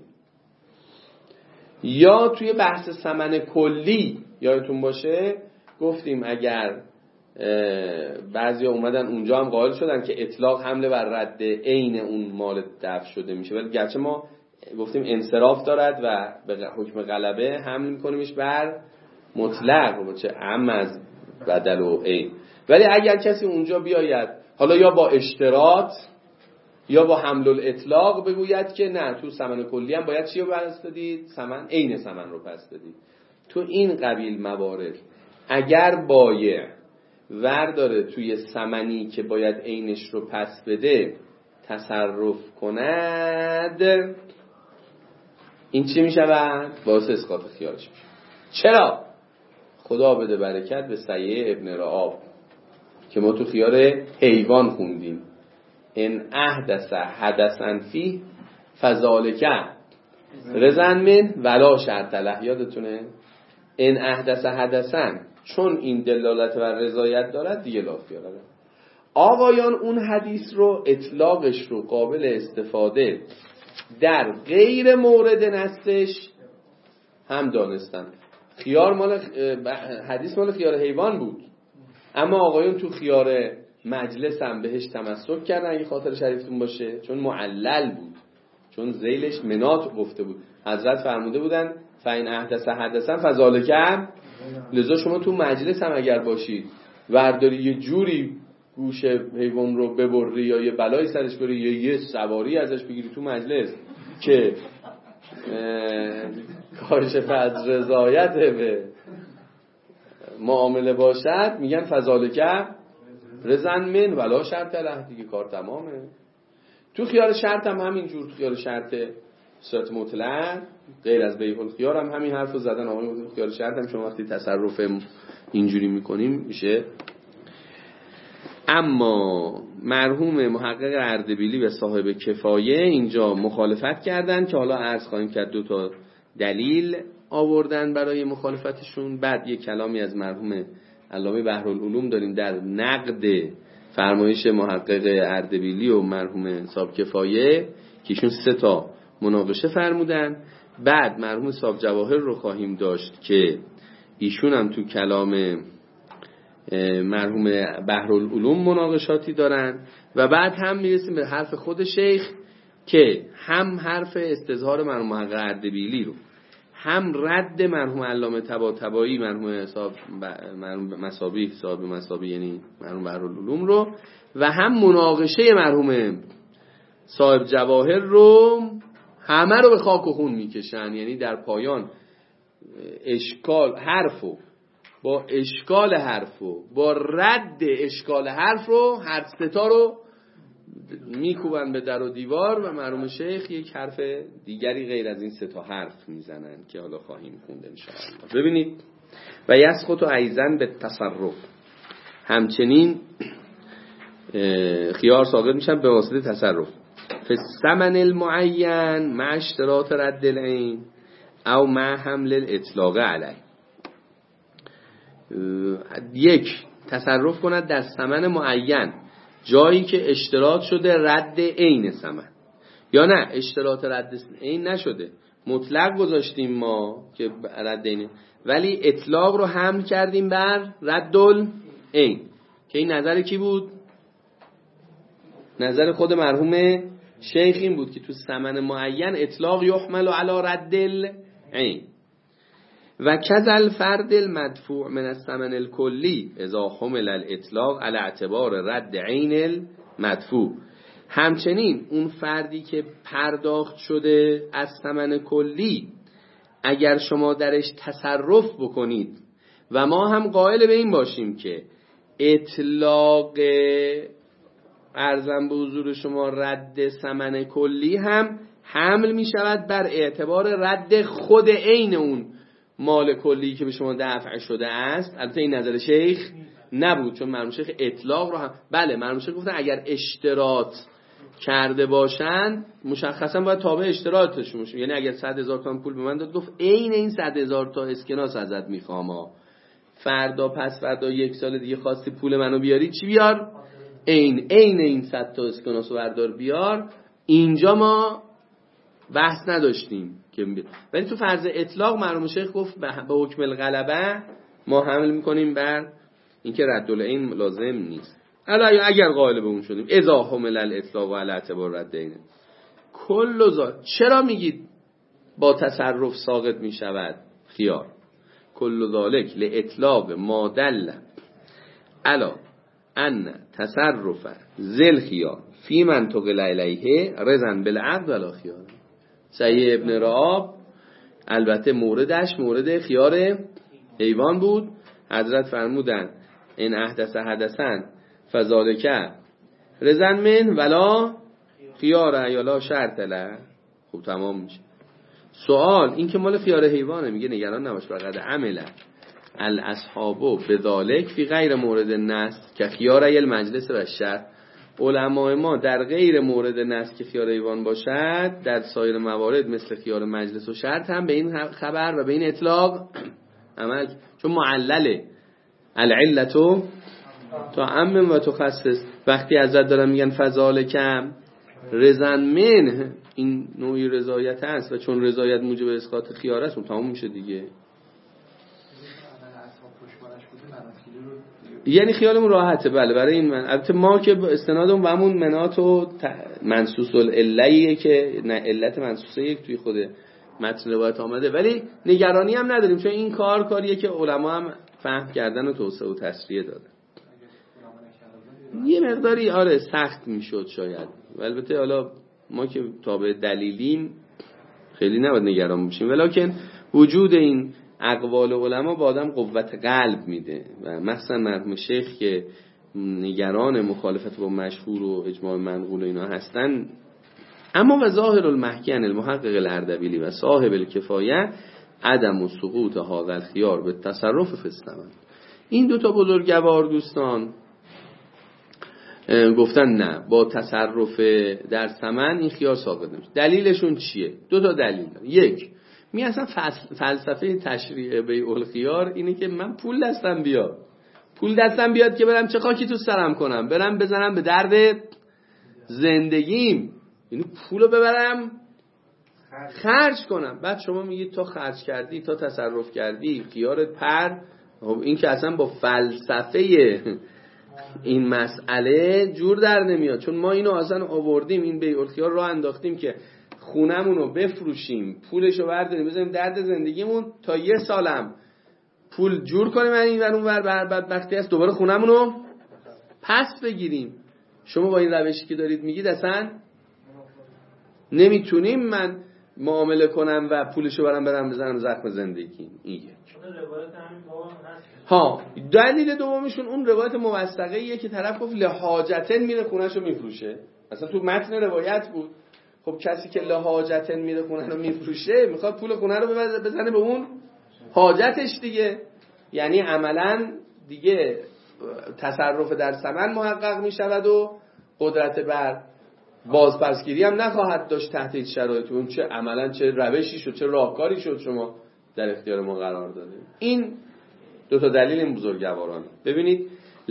یا توی بحث ثمن کلی یادتون باشه گفتیم اگر بعضیا اومدن اونجا هم قائل شدن که اطلاق حمله بر رد عین اون مال دفع شده میشه، ولی گرچه ما گفتیم انصراف دارد و به حکم غلبه حمل میکنیمش بر مطلق و چه عم از بدل و عین. ولی اگر کسی اونجا بیاید حالا یا با اشتراط یا با حمل الاطلاق بگوید که نه تو ثمن کلی هم باید چی رو پس بدید؟ ثمن عین ثمن رو پس بدید. تو این قبیل موارد اگر بایع ورداره توی ثمنی که باید عینش رو پس بده تصرف کند، این چی میشود؟ باعث اسقاط خیارش میشه. چرا؟ خدا بده برکت به سیه ابن رعاب که ما تو خیار حیوان خوندیم، ان احدث حدثا فیه فذالک رزن من ولا شرط له. یادتونه؟ ان احدث حدثا، چون این دلالت بر رضایت دارد دیگه لا خیار داره. آقایان اون حدیث رو اطلاقش رو قابل استفاده در غیر مورد نصش هم دانستن. خیار مال حدیث مال خیار حیوان بود، اما آقایون تو خیار مجلس هم بهش تمسک کردن اگه خاطر شریفتون باشه، چون معلل بود، چون ذیلش منات گفته بود. حضرت فرموده بودن فین احدث حدثا فذالک، لذا شما تو مجلس هم اگر باشید ورداری یه جوری گوش حیوان رو ببری یا یه بلایی سرش بری یا یه سواری ازش بگیری تو مجلس که کاشف از رضایت به معامله باشد میگن فذالک رضا من ولا شرط له، دیگه کار تمامه. تو خیار شرط هم همینجور، تو خیار شرط صورت مطلق غیر از بیع الخیار هم همین حرفو زدن. آقای خیار شرط هم شما وقتی تصرف اینجوری میکنیم میشه. اما مرحوم محقق اردبیلی و صاحب کفایه اینجا مخالفت کردن که حالا عرض خواهیم کرد 2 تا دلیل آوردن برای مخالفتشون. بعد یک کلامی از مرحوم علامه بحرالعلوم داریم در نقد فرمایش محقق اردبیلی و مرحوم صاحب کفایه که ایشون 3 تا مناقشه فرمودن. بعد مرحوم صاحب جواهر رو خواهیم داشت که ایشون هم تو کلام مرحوم بحرالعلوم مناقشاتی دارن. و بعد هم میرسیم به حرف خود شیخ که هم حرف استظهار مرحوم محقق اردبیلی رو، هم رد مرحوم علامه طباطبایی مرحوم مصابیح صاحب مصابیح یعنی مرحوم بحرالعلوم رو، و هم مناقشه مرحوم صاحب جواهر رو، همه رو به خاک و خون میکشن. یعنی در پایان اشکال حرفو با اشکال حرفو با رد اشکال حرف رو هر 3 تا رو میکوبن به در و دیوار و مرحوم شیخ یک حرف دیگری غیر از این 3 تا حرف میزنن که حالا خواهیم خوند ان شاء الله. ببینید و یسقط ایضا به تصرف، همچنین خیار ساقط میشن به واسطه تصرف. فالثمن المعین مع اشتراط رد العین او مع حمل الاطلاق علیه. یک، تصرف کند در ثمن معین جایی که اشتراط شده رد عین ثمن، یا نه اشتراط رد عین نشده مطلق گذاشتیم ما که رد عین، ولی اطلاق رو حمل کردیم بر رد العین که این نظر کی بود؟ نظر خود مرحوم شیخ این بود که تو ثمن معین اطلاق یحمل علی رد العین. و کذل فرد المدفوع من الثمن الکلی اذا حمل الاطلاق على اعتبار رد عین المدفوع. همچنین اون فردی که پرداخت شده از ثمن کلی اگر شما درش تصرف بکنید و ما هم قائل به این باشیم که اطلاق ارزم به حضور شما رد ثمن کلی هم حمل می شود بر اعتبار رد خود عین اون مال کلی که به شما دفع شده است. البته این نظر شیخ نبود، چون مرحوم شیخ اطلاق رو هم بله مرحوم شیخ گفتن اگر اشتراط کرده باشند مشخصا باید تابع اشتراطشون باشه. یعنی اگر 100,000 تومان پول به من داد گفت عین این 100,000 تا اسکناس ازت میخوام، فردا پس فردا 1 سال دیگه خواستی پول منو بیاری چی بیار؟ عین این 100 تا اسکناس رو بردار بیار. اینجا ما بحث نداشتیم که ولی تو فرض اطلاق مرحوم شیخ گفت به حکم الغلبه ما حمل میکنیم بر اینکه رد العین لازم نیست. اگر قائل به اون شدیم اذا حمل الاطلاق علی اعتبار رد عین کل چرا میگید با تصرف ساقط میشود خیار؟ کل ذالک لاطلاق ما دل علی ان تصرف ذل خیار فی منطق الیه رضا بالعقد ولا خیار. سعی ابن رعاب البته مورد خیار حیوان بود. حضرت فرمودن این احدث حدثن فذالک رضا من ولا خیار یا لا شرط له. خب تمام میشه. سوال این که مال خیار حیوانه، میگه نگران نباش فقط عمل الاصحاب بذالک فی غیر مورد النص که خیار المجلس و الشرع. علماء ما در غیر مورد نص که خیار حیوان باشد در سایر موارد مثل خیار مجلس و شرط هم به این خبر و به این اطلاق عمل، چون معلله العلتو تعمم و تخصص. وقتی ازت دارن میگن فذالک رضا من، این نوعی رضایت است و چون رضایت موجب اسقاط خیار است تمام میشه دیگه. یعنی خیالمون راحته. بله برای این من البته ما که استنادمون به همون منات و منصوص العلیه که نه علت منصوصه یک توی خود متن روایت آمده، ولی نگرانی هم نداریم چون این کاریه که علما هم فهم کردن و توسعه و تسریع دادن. یه مقداری سخت میشد شاید، البته حالا ما که تابع دلیلیم خیلی نباید نگران باشیم، ولکن وجود این اقوال علما با آدم قوت قلب میده و مثلا مرحوم شیخ که نگران مخالفت با مشهور و اجماع منقول و اینا هستن. اما و ظاهر المحکی عن المحقق الاردبیلی و صاحب الکفایه عدم و سقوط هذا الخیار به تصرف فی الثمن. این دوتا بزرگوار دوستان گفتن نه، با تصرف در ثمن این خیار ساقط نمیشه. دلیلشون چیه؟ دو تا دلیل داره. یک، اصلا فلسفه تشریع بیع الخیار اینه که من پول دستم بیاد که برم چه خاکی تو سرم کنم، برم بزنم به درد زندگیم، یعنی پولو ببرم خرج کنم. بعد شما میگید تا خرج کردی، تا تصرف کردی، خیارت پر. خب این که اصلا با فلسفه این مسئله جور در نمیاد، چون ما اینو اصلا آوردیم، این بیع الخیار رو انداختیم که خونمونو بفروشیم، پولشو برداریم بزنیم درد زندگیمون، تا یه سالم پول جور کنیم این ور اون ور، بعد وقتی هست دوباره خونمونو پس بگیریم. شما با این روشی که دارید میگید اصلا نمیتونیم من معامله کنم و پولشو برم بزنم زخم زندگی. این یک. دلیل دومشون اون روایت موثقه‌ایه که طرف گفت لحاجتن میره خونه‌شو میفروشه. اصلا تو متن روایت بود. خب کسی که لحاجتن میره خونه رو میفروشه میخواد پول خونه رو بزنه به اون حاجتش دیگه، یعنی عملاً دیگه تصرف در ثمن محقق میشود و قدرت بر بازپسگیری هم نخواهد داشت تحت هیچ شرایطی. اون چه عملاً چه روشی شد، چه راهکاری شد شما در اختیار ما قرار داده. این دو تا دلیل این بزرگواران. ببینید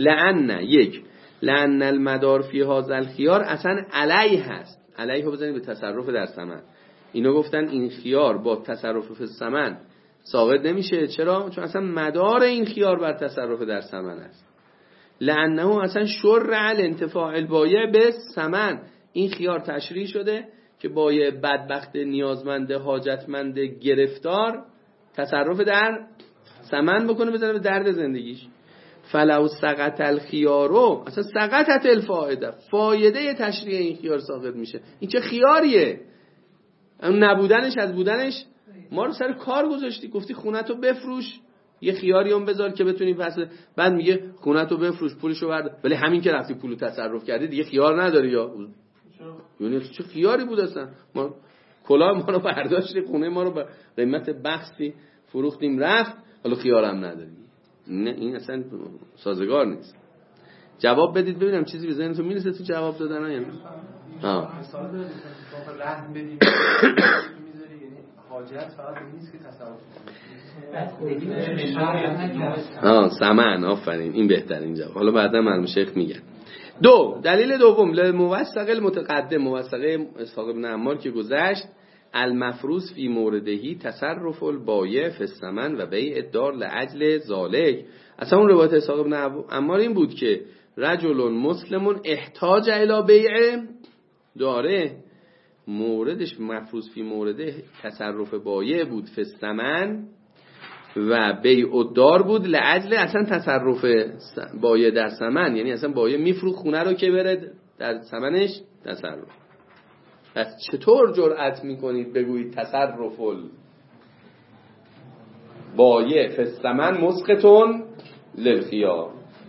لأن المدار فی هذا الخيار اصلا علیه هست. علیه رو بزنید به تصرف در ثمن. اینا گفتن این خیار با تصرف فی الثمن ثابت نمیشه. چرا؟ چون اصلا مدار این خیار بر تصرف در ثمن است. لأنه اصلا شرع الانتفاع البایع به ثمن. این خیار تشریع شده که بایع بدبخت نیازمند حاجتمند گرفتار تصرف در ثمن بکنه بزنه به درد زندگیش. فلو سقط الخیارو اصلا سقطت الفائده، فایده تشریع این خیار ساقط میشه. این چه خیاریه؟ نبودنش از بودنش ما رو سر کار گذاشتی، گفتی خونتو بفروش یه خیاری هم بذار که بتونی پس. بعد میگه خونتو بفروش پولشو برد، ولی همین که رفتی پولو تصرف کردی دیگه خیار نداری. یا یعنی چه خیاری بود اصلا؟ ما کلاه ما رو برداشتی، خونه ما رو به قیمت بخسی فروختیم رفت، حالا خیارم نداریم. نه این اصلا سازگار نیست. جواب بدید ببینم چیزی به ذهنتون میرسه تو جواب دادن یا نه؟ مثال بدید رهن بدیم میذاری، یعنی حاجت فقط نیست که تصرف ثمن. آفرین، این بهترین جواب. حالا بعدا مرحوم شیخ میگن. دلیل دوم لموثق المتقدم، موثقه اسحاق بن عمار که گذشت، المفروض فی موردهی تصرف البایع فی الثمن و بیع الدار لاجل ذالک. اصلا اون روایت اسحاق بن عمار این بود که رجل مسلم احتاج الی بیع داره، موردش مفروض فی مورده تصرف بایع بود فی الثمن و بیع الدار بود لاجل اصلا تصرف بایع در ثمن، یعنی اصلا بایع میفروخت خونه رو که بره در ثمنش تصرف. پس چطور جرأت میکنید بگویید تصرف البایع فی الثمن مسقط للخیار؟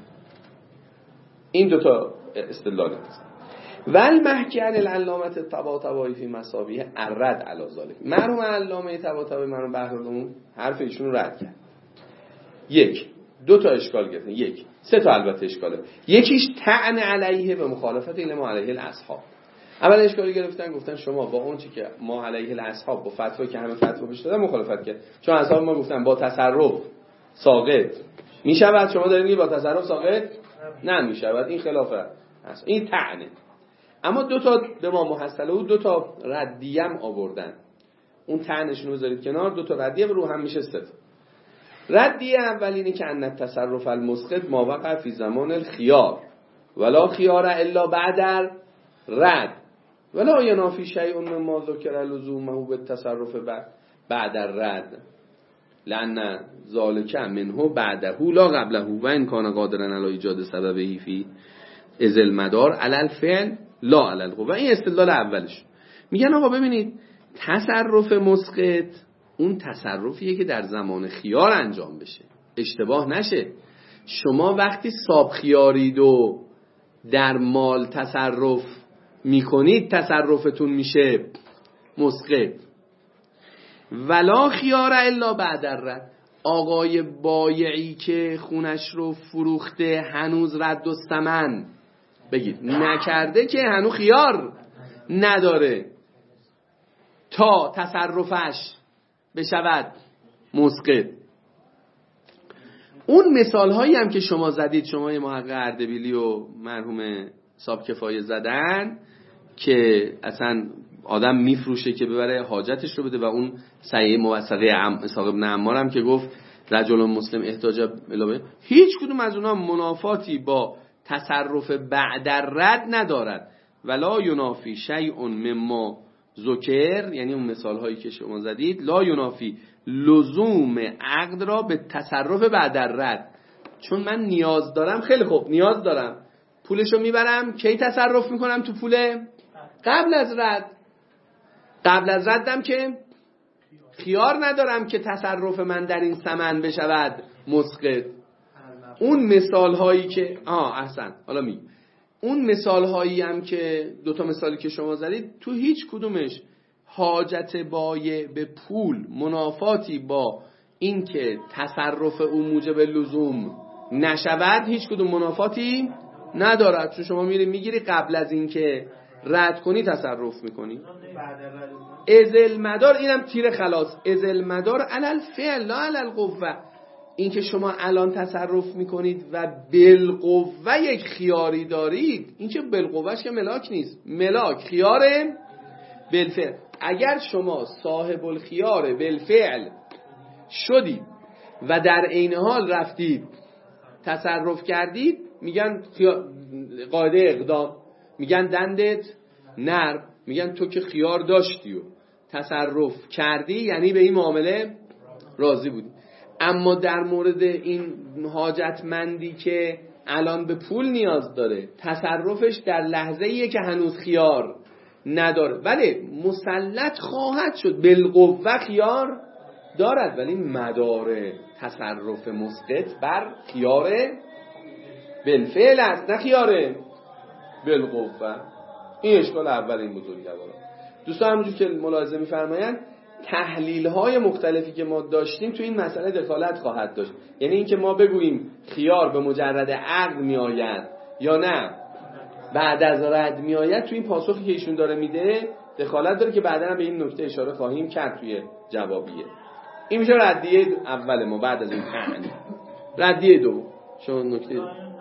این دوتا استدلال است. والمحکی عن العلامه الطباطبایی فی مصابیح الرد علی ذلک. مرحوم علامه طباطبایی مرحوم بحرالعلوم حرف ایشون رو رد کرد. دو تا اشکال گرفتن، سه تا البته اشکاله. یکیش طعن علیه به مخالفت این ما علیه الاصحاب. اول اشکالی گرفتن، گفتن شما با اون چی که ما علیه الاصحاب با فتوا که همه فتوا بهش دادن مخالفت کرد، چون اصحاب ما گفتن با تصرف ساقط میشود، شما دارید میگید با تصرف ساقط نمیشود. این خلافه است، این طعنه. اما دو تا به ما محصله و دو تا ردیه هم آوردن. اون طعنشون رو بذارید کنار، دو تا ردیه رو هم میشه سه. ردیه اول اینه که ان التصرف المسقط ما وقع فی زمان الخيار ولا خيار الا بعد رد ولا ینافی شیء مما ذکر لزومه بالتصرف بعد الرد لأن ذلك منه بعده لا قبله و ان کان قادرا علی ایجاد سببه فی ازل مدار علی الفعل لا علی القوه. این استدلال اولش. میگن آقا ببینید تصرف مسقط اون تصرفیه که در زمان خیار انجام بشه، اشتباه نشه. شما وقتی صاحب خیارید و در مال تصرف میکنید تصرفتون میشه مسقط. ولا خیار الا بعد الرد، آقای بایعی که خونش رو فروخته هنوز رد الثمن بگید نکرده که هنوز خیار نداره تا تصرفش بشود مسقط. اون مثال هایی هم که شما زدید، شما محقق اردبیلی و مرحوم صاحب کفایه زدن که اصلا آدم میفروشه که ببره حاجتش رو بده، و اون صحیح موثقه اسحاق بن عمار هم که گفت رجل مسلم احتاج الی، هیچ کدوم از اونها منافاتی با تصرف بعد الرد ندارد. ولا ینافی شیء مما ذکر، یعنی اون مثال هایی که شما زدید، لا ینافی لزوم عقد را به تصرف بعد الرد. چون من نیاز دارم، خیلی خوب نیاز دارم، پولشو میبرم، کی تصرف میکنم تو پول؟ قبل از رد. قبل از ردم که خیار ندارم که تصرف من در این ثمن بشود مسقط. اون مثال هایی که احسن، حالا می اون مثال هایی هم که دوتا مثالی که شما زدید، تو هیچ کدومش حاجت بایع به پول منافاتی با این که تصرف اون موجب لزوم نشود، هیچ کدوم منافاتی ندارد. چون شما میگیری قبل از این که رد کنی تصرف میکنی. ازل مدار، اینم تیر خلاص، ازل مدار علل فعل لا علل قوه. این که شما الان تصرف میکنید و بالقوه یک خیاری دارید، این که بالقوهش که ملاک نیست، ملاک خیاره بالفعل. اگر شما صاحب الخیار بالفعل شدید و در عین حال رفتید تصرف کردید، میگن قاعده اقدام، میگن دندت نرم، میگن تو که خیار داشتی و تصرف کردی، یعنی به این معامله راضی بودی. اما در مورد این حاجتمندی که الان به پول نیاز داره، تصرفش در لحظه ایه که هنوز خیار نداره، ولی مسلط خواهد شد، بالقوه خیار دارد، ولی مدار تصرف مسقط بر خیار بالفعل است، نه خیار بالقوه. این اشکال اول این بزرگوارا. دوستان همونجور که ملاحظه می‌فرمایند، تحلیل‌های مختلفی که ما داشتیم تو این مسئله دخالت خواهد داشت. یعنی این که ما بگوییم خیار به مجرد عقد میآید یا نه بعد از رد میآید، تو این پاسخی که ایشون داره میده دخالت داره که بعدا هم به این نکته اشاره خواهیم کرد توی جوابیه. این میشه ردیه اول ما بعد از این تحلیل. ردیه دو شما نکته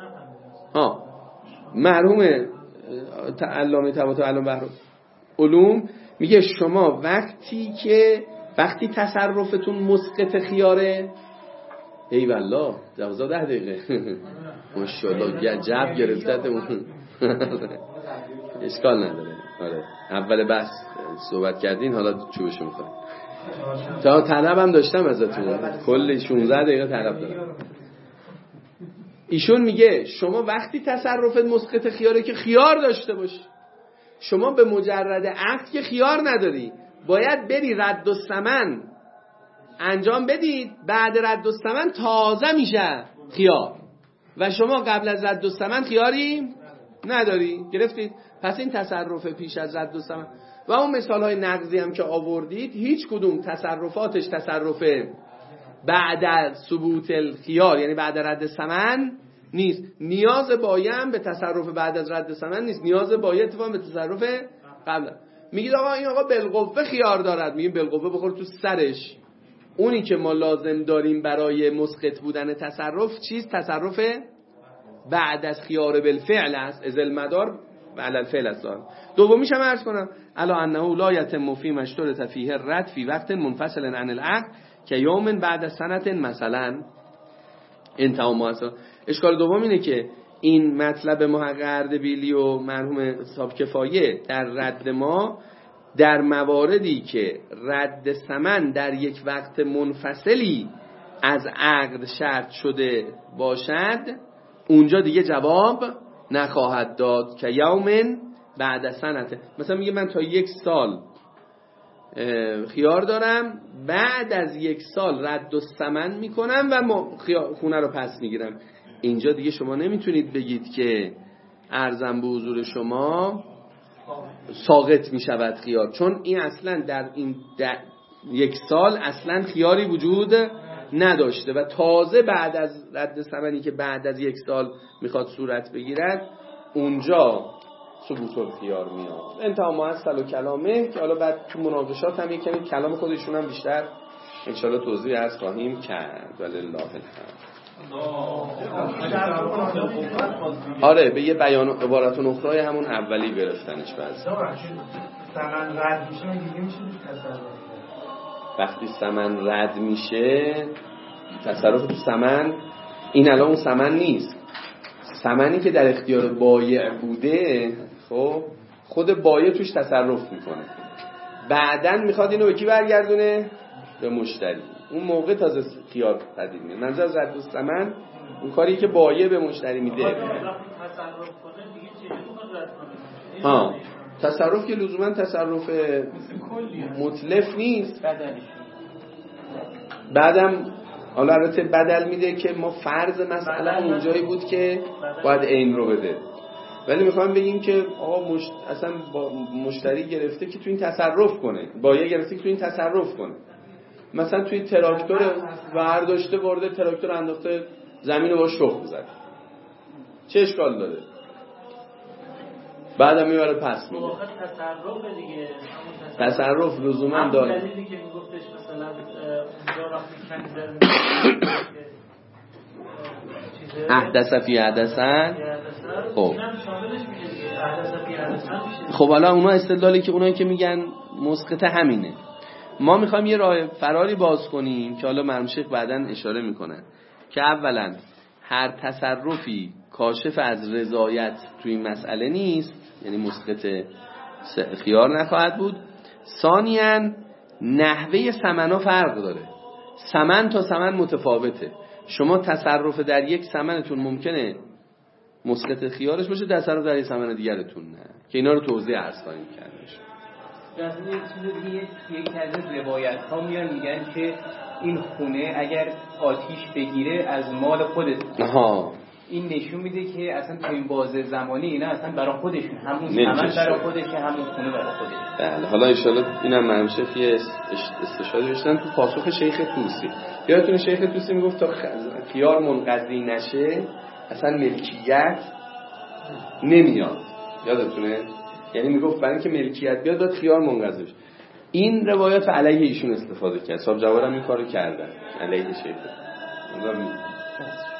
مرحوم علامه طباطبایی علم بحر علوم میگه شما وقتی تصرفتون مسقط خیاره، ای والله 10 دقیقه ماشاءالله جب گرفتتمون اشکال نداره. آره اول بحث صحبت کردین، حالا چوبشو میخوریم. تا طلبم داشتم ازتون، کل 16 دقیقه طلب دارم. ایشون میگه شما وقتی تصرفت مسقط خیاره که خیار داشته باشی، شما به مجرد عقد که خیار نداری، باید بری رد الثمن انجام بدید، بعد رد الثمن تازه میشه خیار، و شما قبل از رد الثمن خیاری نداری. گرفتید؟ پس این تصرف پیش از رد الثمن و اون مثالهای نقضی هم که آوردید، هیچ کدوم تصرفاتش تصرف بعد از ثبوت الخیار، یعنی بعد رد الثمن نیست. نیاز بایم به تصرف بعد از رد ثمن نیست، نیاز باید اتفاقا به تصرف قبل. میگید آقا این آقا بالقوه خیار دارد، میگیم بالقوه بخور تو سرش. اونی که ما لازم داریم برای مسقط بودن تصرف چیست؟ تصرف بعد از خیار بالفعل است، از المدار و علی الفعل است. دومیش هم عرض کنم الا انه لا یتم فی مشترط فیه رد فی وقت منفصل عن العقد که یوم بعد سنت مثلا انتهى مؤثر. اشکال دوم اینه که این مطلب محقق اردبیلی و مرحوم صاحب کفایه در رد ما در مواردی که رد ثمن در یک وقت منفصلی از عقد شرط شده باشد، اونجا دیگه جواب نخواهد داد که یوم بعد سنته. مثلا میگه من تا 1 سال خیار دارم، بعد از 1 سال رد الثمن میکنم و خونه رو پس میگیرم. اینجا دیگه شما نمیتونید بگید که ارزم به حضور شما ساقط میشود خیار، چون این اصلا در این 1 سال اصلا خیاری وجود نداشته و تازه بعد از رد ثمنی که بعد از 1 سال میخواد صورت بگیرد اونجا ثبوت الخیار میاد. انتها معسل و کلامه که حالا بعد تو مناقشات هم یکمی کلام خودشون هم بیشتر انشالله توضیح عرض خواهیم کرد. ولله الحمد. آره به یه بیان عبارت اخرای همون اولی گرفتنش بعضی. ثمن رد میشه میگیم چی تصرف؟ وقتی ثمن رد میشه تصرف تو ثمن، این الان اون ثمن نیست. ثمنی که در اختیار بایع بوده خب خود بایع توش تصرف میکنه، بعدن میخواد اینو به کی برگردونه؟ به مشتری. اون موقع تازه خیار پدید میاد. منظور از رد الثمن اون کاری که بایع به مشتری میده. ها تصرف که لزوما تصرف متلف نیست. بعدم حالا البته بدل میده که ما فرض مسئله اونجایی بود که باید عین رو بده، ولی میخوام بگیم که آقا اصلا مشتری گرفته که تو این تصرف کنه، بایع گرفته که تو این تصرف کنه. مثلا توی تراکتور برداشته برده تراکتور انداخته زمین رو با شخ بزنه، چه اشکال داره؟ بعدم میبره پس میده. تصرف دیگه، تصرف لزوما داره. دلیلی که میگفتش مثلا اونجا وقتی کنزل احدث فی حدثن، خب حالا اونا استدلالی که اونایی که میگن مسقط همینه. ما میخوایم یه راه فراری باز کنیم که حالا مرحوم شیخ بعداً اشاره میکنن که اولا هر تصرفی کاشف از رضایت توی این مسئله نیست، یعنی مسقط خیار نخواهد بود. ثانیاً نحوه ثمنا فرق داره، ثمن تا ثمن متفاوته. شما تصرف در یک ثمنتون ممکنه مسقط خیارش باشه، تصرف در یک ثمن دیگرتون نه، که اینا رو توضیح عرض خواهیم کرد. از این چیزی یک از روایت ها میان میگن که این خونه اگر آتیش بگیره از مال خودت. این نشون میده که اصلا تو این بازه زمانی اینا اصلا برای خودشون، همون ثمن برای خودشه، همون خونه برای خودشه. بله حالا ان شاءالله اینم مرحوم شیخ یه استشهادی داشتن تو پاسخ شیخ طوسی. یادتونه شیخ طوسی میگفت تا خیار منقضی نشه اصلا ملکیت نمیاد، یادتونه؟ یعنی میگفت برای اینکه ملکیت بیاد باید خیار منقضی بشه. این روایات علیه ایشون استفاده کرد. صاحب جوارم این کارو کردن علیه شیخ.